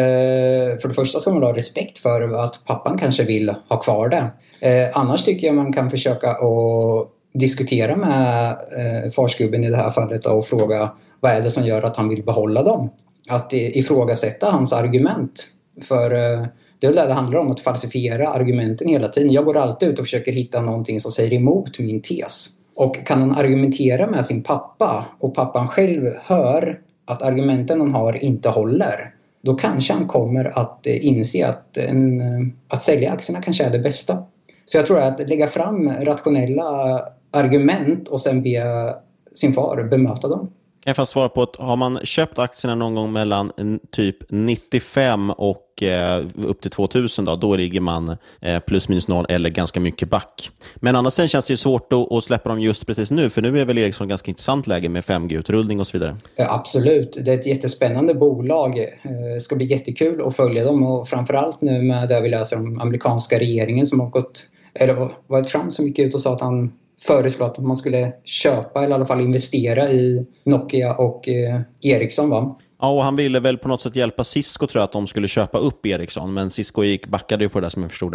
Eh, för det första ska man ha respekt för att pappan kanske vill ha kvar det. Eh, annars tycker jag man kan försöka att diskutera med eh, farsgubben i det här fallet och fråga vad är det som gör att han vill behålla dem. Att ifrågasätta hans argument. För det är det det handlar om, att falsifiera argumenten hela tiden. Jag går alltid ut och försöker hitta någonting som säger emot min tes. Och kan han argumentera med sin pappa och pappan själv hör att argumenten han har inte håller, då kanske han kommer att inse att, en, att sälja aktierna kanske är det bästa. Så jag tror att lägga fram rationella argument och sen be sin far bemöta dem. Kan jag fast svara på att har man köpt aktierna någon gång mellan typ nittiofem och eh, upp till tvåtusen då, då ligger man eh, plus minus noll eller ganska mycket back. Men annars sen känns det ju svårt att, att släppa dem just precis nu, för nu är väl Ericsson ganska intressant läge med fem G-utrullning och så vidare. Ja, absolut, det är ett jättespännande bolag. Det ska bli jättekul att följa dem och framförallt nu med det vi läser om amerikanska regeringen som har gått, eller var det Trump som gick ut och sa att han föreslår att man skulle köpa eller i alla fall investera i Nokia och eh, Ericsson, va? Ja, och han ville väl på något sätt hjälpa Cisco, tror jag, att de skulle köpa upp Ericsson, men Cisco gick backade ju på det där som jag förstod det.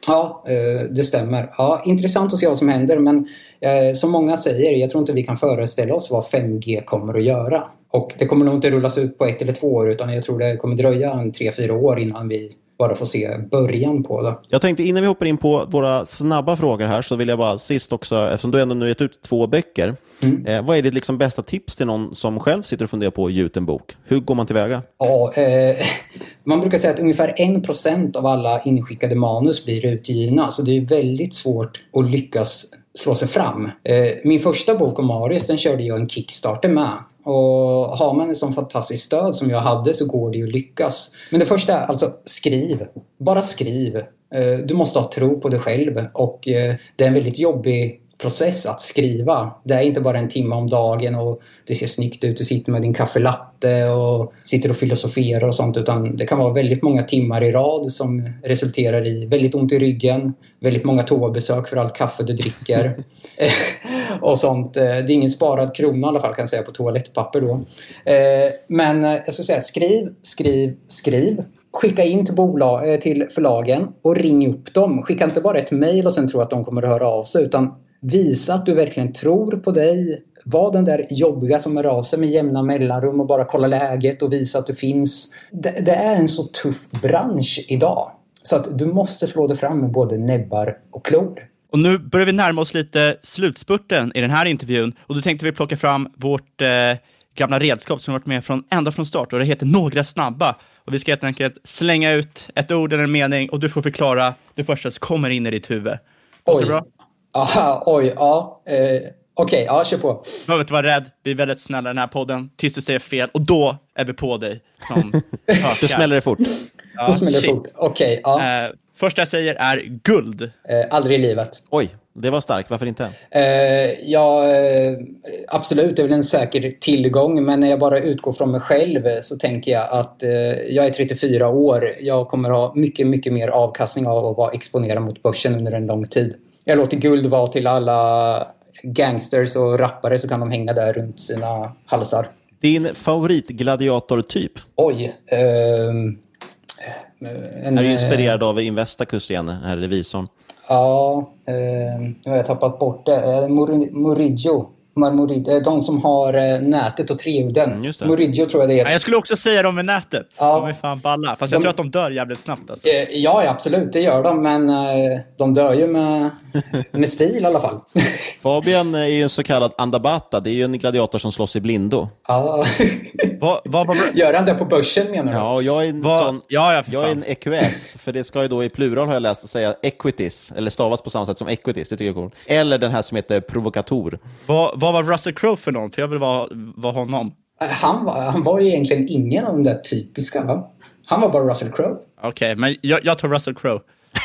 Ja, det stämmer. Ja, intressant att se vad som händer, men som många säger, jag tror inte vi kan föreställa oss vad fem G kommer att göra. Och det kommer nog inte rullas ut på ett eller två år, utan jag tror det kommer dröja en tre, fyra år innan vi bara får se början på det. Jag tänkte innan vi hoppar in på våra snabba frågor här så vill jag bara sist också, eftersom du ändå nu gett ut två böcker, mm. eh, vad är ditt liksom bästa tips till någon som själv sitter och funderar på att ge ut en bok? Hur går man tillväga? Ja, eh, man brukar säga att ungefär en procent av alla inskickade manus blir utgivna, så det är väldigt svårt att lyckas slå sig fram. Eh, min första bok om Marius, den körde jag en Kickstarter med. Och har man en sån fantastisk stöd som jag hade så går det ju att lyckas. Men det första är alltså skriv. Bara skriv. Eh, du måste ha tro på dig själv. Och eh, det är en väldigt jobbig process att skriva. Det är inte bara en timme om dagen och det ser snyggt ut. Du sitter med din kaffelatte och sitter och filosoferar och sånt. Utan det kan vara väldigt många timmar i rad som resulterar i väldigt ont i ryggen. Väldigt många toabesök för allt kaffe du dricker. och sånt. Det är ingen sparad krona i alla fall kan jag säga på toalettpapper då. Men jag ska säga skriv, skriv, skriv. Skicka in till, bolag, till förlagen och ring upp dem. Skicka inte bara ett mejl och sen tro att de kommer att höra av sig, utan visa att du verkligen tror på dig. Var den där jobbiga som är av sig med jämna mellanrum och bara kolla läget och visa att du finns. Det, det är en så tuff bransch idag. Så att du måste slå dig fram med både näbbar och klor. Och nu börjar vi närma oss lite slutspurten i den här intervjun. Och då tänkte vi plocka fram vårt eh, gamla redskap som har varit med från, ända från start. Och det heter Några snabba. Och vi ska helt enkelt slänga ut ett ord eller en mening och du får förklara det första som kommer in i ditt huvud. Låter det bra? Aha, oj, ja. Eh, Okej, okay, ja, kör på. Du behöver inte vara rädd. Vi är väldigt snälla i den här podden. Tills du säger fel. Och då är vi på dig. Som du smäller det fort. Ja, då smäller det fort. Okej, okay, ja. Eh, första jag säger är guld. Eh, aldrig i livet. Oj, det var starkt. Varför inte? Eh, ja, eh, absolut. Det är väl en säker tillgång. Men när jag bara utgår från mig själv så tänker jag att eh, jag är trettiofyra år. Jag kommer ha mycket, mycket mer avkastning av att vara exponerad mot börsen under en lång tid. Jag låter guld vara till alla gangsters och rappare så kan de hänga där runt sina halsar. Din favoritgladiator-typ? Oj. Eh, en, är du inspirerad av Investacus igen, här revisorn? Ja, eh, nu har jag tappat bort det. Eh, Mur- Murillo. Marmorid, de som har nätet och treuden. Mm, Murillo tror jag det är. Ja, jag skulle också säga dem med nätet. Ja. De är fan balla. Fast jag de... tror att de dör jävligt snabbt. Alltså. Ja, absolut. Det gör de. Men de dör ju med, med stil i alla fall. Fabian är ju en så kallad andabata. Det är ju en gladiator som slåss i blindo. Ja. va, va, va, gör han det på börsen menar du? Ja, jag är en va? sån... Ja, ja, jag är en E Q S. För det ska ju då i plural har jag läst att säga equities. Eller stavas på samma sätt som equities. Det tycker jag är coolt. Eller den här som heter provokator. Va, Vad var Russell Crowe för någon? För jag vill vara, vara honom. Han var, han var ju egentligen ingen av de där typiska, va? Han var bara Russell Crowe. Okej, okay, men jag, jag tar Russell Crowe.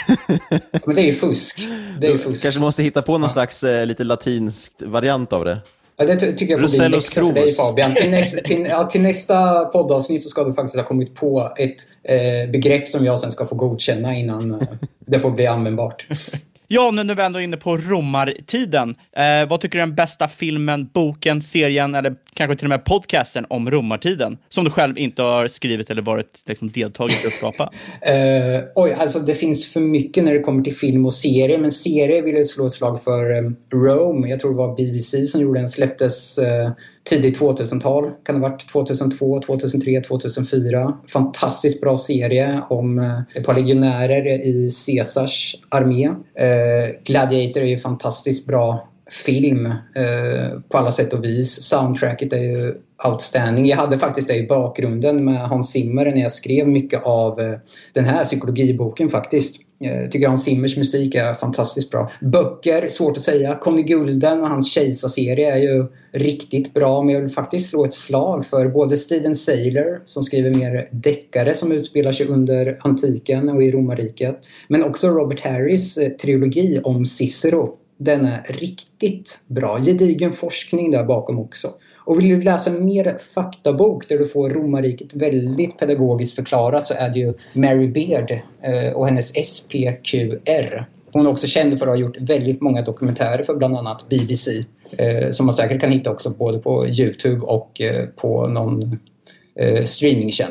Men det är ju fusk. Det är ju fusk. Kanske måste hitta på någon ja. slags eh, lite latinsk variant av det. Ja, det ty- tycker jag får bli en läxa för dig, Fabian. Till nästa, till, ja, till nästa poddavsnitt så ska du faktiskt ha kommit på ett eh, begrepp som jag sen ska få godkänna innan eh, det får bli användbart. Ja, nu när vi ändå är inne på romartiden. Eh, vad tycker du är den bästa filmen, boken, serien eller kanske till och med podcasten om romartiden? Som du själv inte har skrivit eller varit liksom, deltagit i att skapa. eh, oj, alltså det finns för mycket när det kommer till film och serie. Men serie vill jag slå ett slag för um, Rome. Jag tror det var B B C som gjorde den. Släpptes uh, tidigt tvåtusental. Kan det ha varit tjugohundratvå, tjugohundratre, tjugohundrafyra. Fantastiskt bra serie om uh, ett par legionärer i Caesars armé. Uh, Gladiator är ju fantastiskt bra film uh, på alla sätt och vis. Soundtracket är ju outstanding. Jag hade faktiskt det i bakgrunden med Hans Zimmer när jag skrev mycket av uh, den här psykologiboken faktiskt. Jag tycker Hans Zimmers musik är fantastiskt bra. Böcker, svårt att säga. Conny Gulden och hans Kejsarserie är ju riktigt bra. Men jag vill faktiskt slå ett slag för både Steven Saylor som skriver mer deckare som utspelar sig under antiken och i romarriket. Men också Robert Harris trilogi om Cicero. Den är riktigt bra. Gedigen forskning där bakom också. Och vill du läsa en mer faktabok där du får romarriket väldigt pedagogiskt förklarat så är det ju Mary Beard eh, och hennes S P Q R. Hon är också känd för att ha gjort väldigt många dokumentärer för bland annat B B C. Eh, som man säkert kan hitta också både på YouTube och eh, på någon eh, streamingtjänst.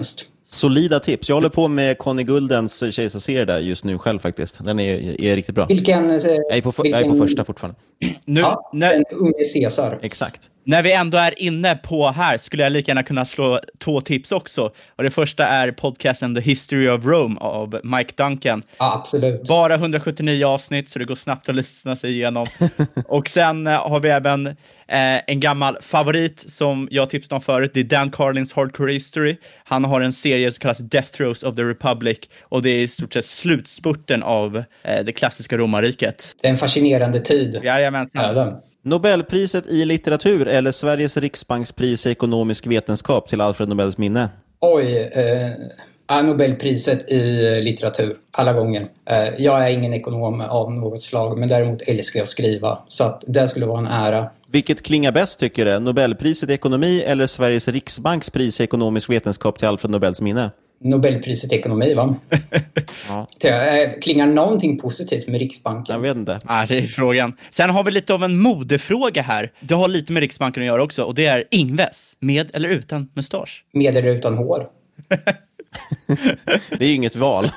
Solida tips. Jag håller på med Conny Guldens kejsarserie där just nu själv faktiskt. Den är, är riktigt bra. Vilken, jag, är på, vilken... jag är på första fortfarande. Nu, ja, när... den unge Caesar. Exakt. När vi ändå är inne på här skulle jag lika gärna kunna slå två tips också. Och det första är podcasten The History of Rome av Mike Duncan. Ja, absolut. Bara hundrasjuttionio avsnitt så det går snabbt att lyssna sig igenom. Och sen eh, har vi även eh, en gammal favorit som jag tipsade om förut. Det är Dan Carlins Hardcore History. Han har en serie som kallas Death Throes of the Republic. Och det är i stort sett slutspurten av eh, det klassiska romarriket. Det är en fascinerande tid. Jajamensan. Ja, Nobelpriset i litteratur eller Sveriges riksbankspris i ekonomisk vetenskap till Alfred Nobels minne? Oj, eh, Nobelpriset i litteratur alla gånger. Eh, jag är ingen ekonom av något slag, men däremot älskar jag att skriva. Så att det skulle vara en ära. Vilket klingar bäst tycker du? Nobelpriset i ekonomi eller Sveriges riksbankspris i ekonomisk vetenskap till Alfred Nobels minne? Nobelpriset i ekonomi, va? Ja. Klingar någonting positivt med Riksbanken? Jag vet inte. Ja, det är frågan. Sen har vi lite av en modefråga här. Det har lite med Riksbanken att göra också. Och det är Ingves. Med eller utan mustasch? Med eller utan hår? Det är ju inget val.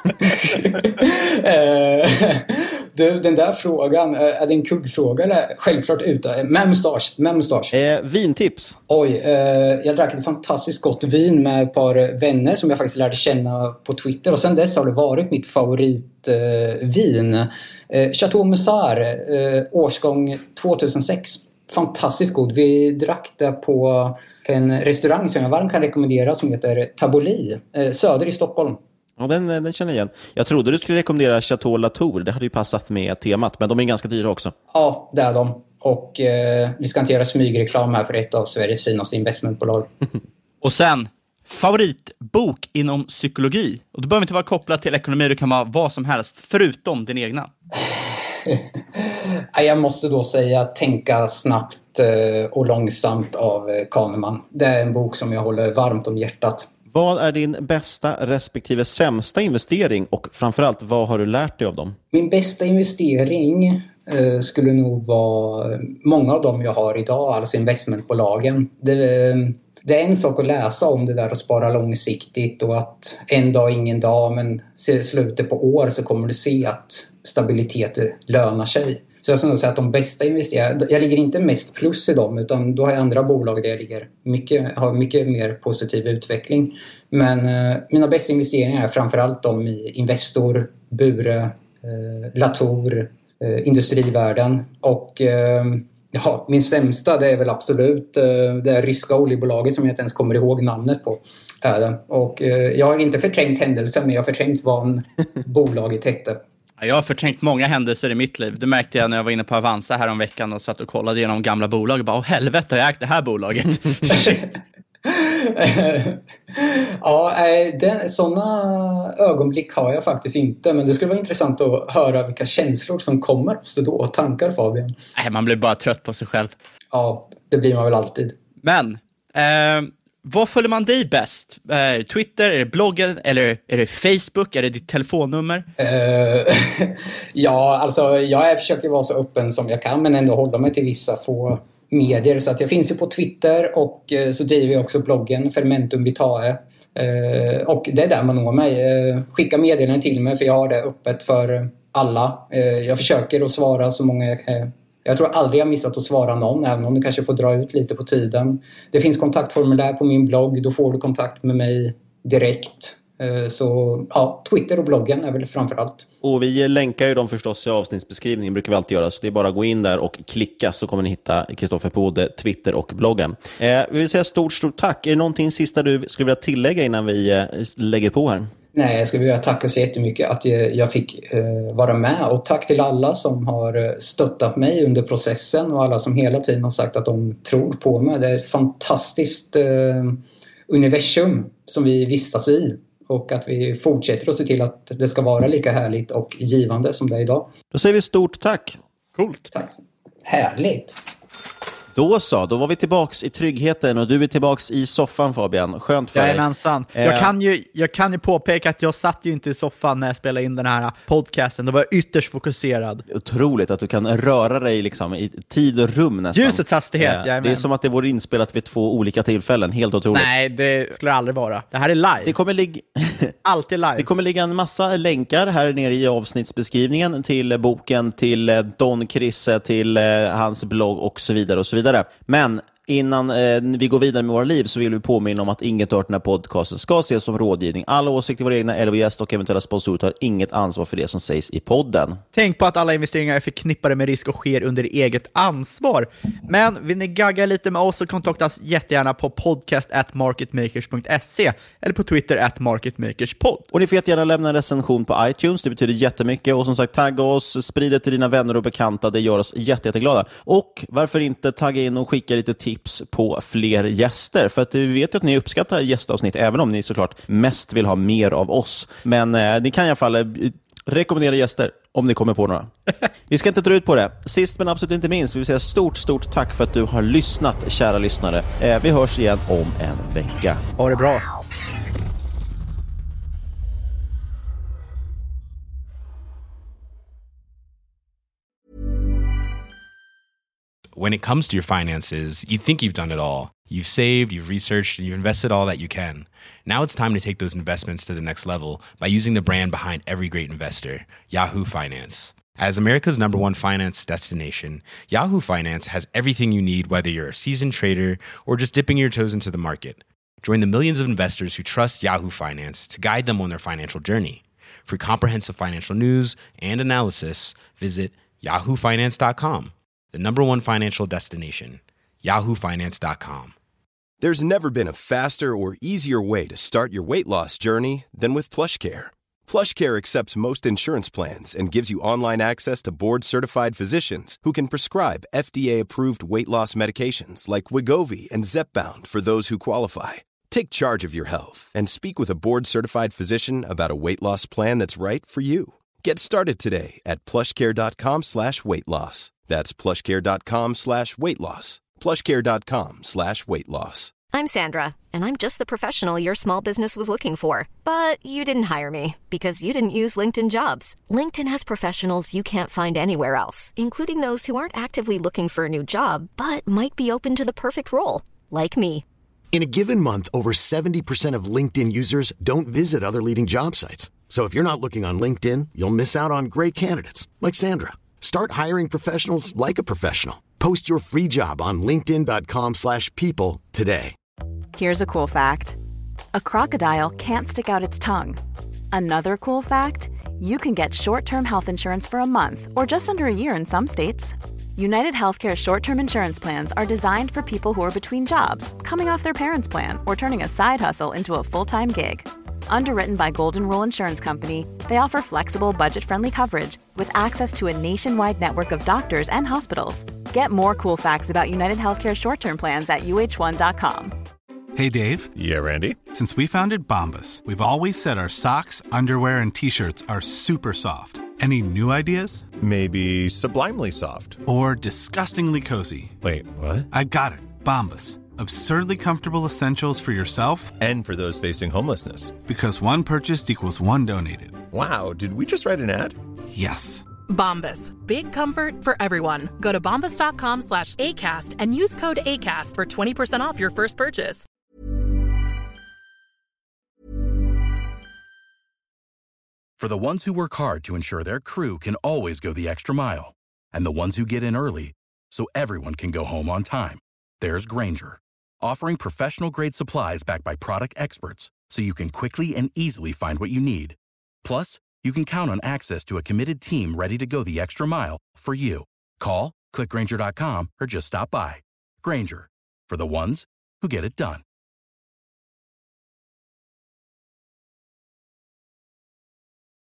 Du, den där frågan, är det en kuggfråga eller? Självklart utan. Med mustasch. Med mustasch. Eh, vintips. Oj, eh, jag drack ett fantastiskt gott vin med ett par vänner som jag faktiskt lärde känna på Twitter. Och sen dess har det varit mitt favoritvin. Eh, eh, Chateau Musar, eh, årsgång tvåtusensex. Fantastiskt god. Vi drack det på en restaurang som jag varmt kan rekommendera som heter Taboli, eh, söder i Stockholm. Ja, den, den känner jag igen. Jag trodde du skulle rekommendera Chateau Latour. Det hade ju passat med temat, men de är ganska dyra också. Ja, det är de. Och eh, vi ska inte göra smygreklam här för ett av Sveriges finaste investmentbolag. Och sen, favoritbok inom psykologi. Och det behöver inte vara kopplat till ekonomi, det kan vara vad som helst, förutom din egna. Jag måste då säga Tänka snabbt och långsamt av Kahneman. Det är en bok som jag håller varmt om hjärtat. Vad är din bästa respektive sämsta investering och framförallt vad har du lärt dig av dem? Min bästa investering eh, skulle nog vara många av dem jag har idag, alltså investmentbolagen. Det, det är en sak att läsa om det där och spara långsiktigt och att en dag ingen dag, men i slutet på år så kommer du se att stabilitet lönar sig. Så jag skulle nog säga att de bästa investeringarna, jag ligger inte mest plus i dem, utan då har jag andra bolag där jag ligger mycket, har mycket mer positiv utveckling. Men eh, mina bästa investeringar är framförallt de i Investor, Bure, eh, Latour, eh, Industrivärden och eh, ja, min sämsta det är väl absolut eh, det ryska oljebolaget som jag inte ens kommer ihåg namnet på. Är det. Och eh, jag har inte förträngt händelsen, men jag har förträngt vad bolaget hette. Jag har förträngt många händelser i mitt liv. Det märkte jag när jag var inne på Avanza här om veckan och satt och kollade igenom gamla bolag och bara, åh helvete, jag har ägt det här bolaget. Ja, den, sådana ögonblick har jag faktiskt inte, men det skulle vara intressant att höra vilka känslor som kommer hos det då och tankar, Fabian. Nej, man blir bara trött på sig själv. Ja, det blir man väl alltid. Men, eh, vad följer man dig bäst? Eh, Twitter, är det bloggen, eller är det Facebook, är det ditt telefonnummer? Uh, ja, alltså jag försöker vara så öppen som jag kan, men ändå hålla mig till vissa få medier. Så att jag finns ju på Twitter och uh, så driver jag också bloggen Fermentum Vitae. Uh, och det är där man når mig. Uh, skicka meddelanden till mig för jag har det öppet för alla. Uh, jag försöker att svara så många jag kan. Jag tror aldrig jag missat att svara någon, även om det kanske får dra ut lite på tiden. Det finns kontaktformulär på min blogg, då får du kontakt med mig direkt. Så ja, Twitter och bloggen är väl framförallt. Och vi länkar ju dem förstås i avsnittsbeskrivningen, brukar vi alltid göra. Så det är bara att gå in där och klicka så kommer ni hitta Kristoffer på både Twitter och bloggen. Eh, vi vill säga stort, stort tack. Är det någonting sista du skulle vilja tillägga innan vi eh, lägger på här? Nej, jag skulle vilja tacka så jättemycket att jag fick eh, vara med. Och tack till alla som har stöttat mig under processen och alla som hela tiden har sagt att de tror på mig. Det är ett fantastiskt eh, universum som vi vistas i. Och att vi fortsätter att se till att det ska vara lika härligt och givande som det är idag. Då säger vi stort tack. Coolt. Tack. Härligt. Då så, då var vi tillbaks i tryggheten och du är tillbaks i soffan, Fabian. Skönt för dig. Jajamensan. Eh. Jag kan ju, jag kan ju påpeka att jag satt ju inte i soffan när jag spelade in den här podcasten. Då var jag ytterst fokuserad. Otroligt att du kan röra dig liksom i tid och rum nästan. Ljusets hastighet, eh. jajamän. Det är som att det vore inspelat vid två olika tillfällen. Helt otroligt. Nej, det skulle det aldrig vara. Det här är live. Det kommer ligga... Alltid live. Det kommer ligga en massa länkar här nere i avsnittsbeskrivningen till boken, till Don Krisse, till eh, hans blogg och så vidare och så vidare. Men innan eh, vi går vidare med våra liv så vill vi påminna om att inget av den här podcasten ska ses som rådgivning. Alla åsikter, våra egna eller gäst och eventuella sponsorer tar inget ansvar för det som sägs i podden. Tänk på att alla investeringar är förknippade med risk och sker under eget ansvar. Men vill ni gagga lite med oss så kontakta oss jättegärna på podcast at marketmakers punkt se eller på Twitter at marketmakerspod. Och ni får jättegärna lämna en recension på iTunes, det betyder jättemycket. Och som sagt, tagga oss, sprid det till dina vänner och bekanta, det gör oss jätte, jätteglada. Och varför inte tagga in och skicka lite tips på fler gäster, för att vi vet att ni uppskattar gästavsnitt, även om ni såklart mest vill ha mer av oss. Men eh, ni kan i alla fall eh, rekommendera gäster om ni kommer på några. Vi ska inte dra ut på det. Sist men absolut inte minst vill vi säga stort, stort tack för att du har lyssnat, kära lyssnare. Eh, vi hörs igen om en vecka. Ha det bra. When it comes to your finances, you think you've done it all. You've saved, you've researched, and you've invested all that you can. Now it's time to take those investments to the next level by using the brand behind every great investor, Yahoo Finance. As America's number one finance destination, Yahoo Finance has everything you need, whether you're a seasoned trader or just dipping your toes into the market. Join the millions of investors who trust Yahoo Finance to guide them on their financial journey. For comprehensive financial news and analysis, visit yahoo finance dot com. The number one financial destination, yahoo finance dot com. There's never been a faster or easier way to start your weight loss journey than with PlushCare. PlushCare accepts most insurance plans and gives you online access to board-certified physicians who can prescribe F D A-approved weight loss medications like Wegovy and Zepbound for those who qualify. Take charge of your health and speak with a board-certified physician about a weight loss plan that's right for you. Get started today at plushcare.com slash weight loss. That's plushcare.com slash weight loss. plushcare.com slash weight loss. I'm Sandra, and I'm just the professional your small business was looking for. But you didn't hire me because you didn't use LinkedIn Jobs. LinkedIn has professionals you can't find anywhere else, including those who aren't actively looking for a new job, but might be open to the perfect role, like me. In a given month, over seventy percent of LinkedIn users don't visit other leading job sites. So if you're not looking on LinkedIn, you'll miss out on great candidates like Sandra. Start hiring professionals like a professional. Post your free job on linkedin.com slash people today. Here's a cool fact. A crocodile can't stick out its tongue. Another cool fact, you can get short-term health insurance for a month or just under a year in some states. United Healthcare short-term insurance plans are designed for people who are between jobs, coming off their parents' plan, or turning a side hustle into a full-time gig. Underwritten by Golden Rule Insurance Company, they offer flexible, budget-friendly coverage with access to a nationwide network of doctors and hospitals. Get more cool facts about United Healthcare short-term plans at U H one dot com. Hey, Dave. Yeah, Randy. Since we founded Bombas, we've always said our socks, underwear, and T-shirts are super soft. Any new ideas? Maybe sublimely soft. Or disgustingly cozy. Wait, what? I got it. Bombas. Absurdly comfortable essentials for yourself and for those facing homelessness. Because one purchased equals one donated. Wow, did we just write an ad? Yes. Bombas. Big comfort for everyone. Go to bombas dot com slash ACAST and use code ACAST for twenty percent off your first purchase. For the ones who work hard to ensure their crew can always go the extra mile, and the ones who get in early so everyone can go home on time, there's Grainger, offering professional-grade supplies backed by product experts so you can quickly and easily find what you need. Plus, you can count on access to a committed team ready to go the extra mile for you. Call, click Grainger dot com, or just stop by. Grainger, for the ones who get it done.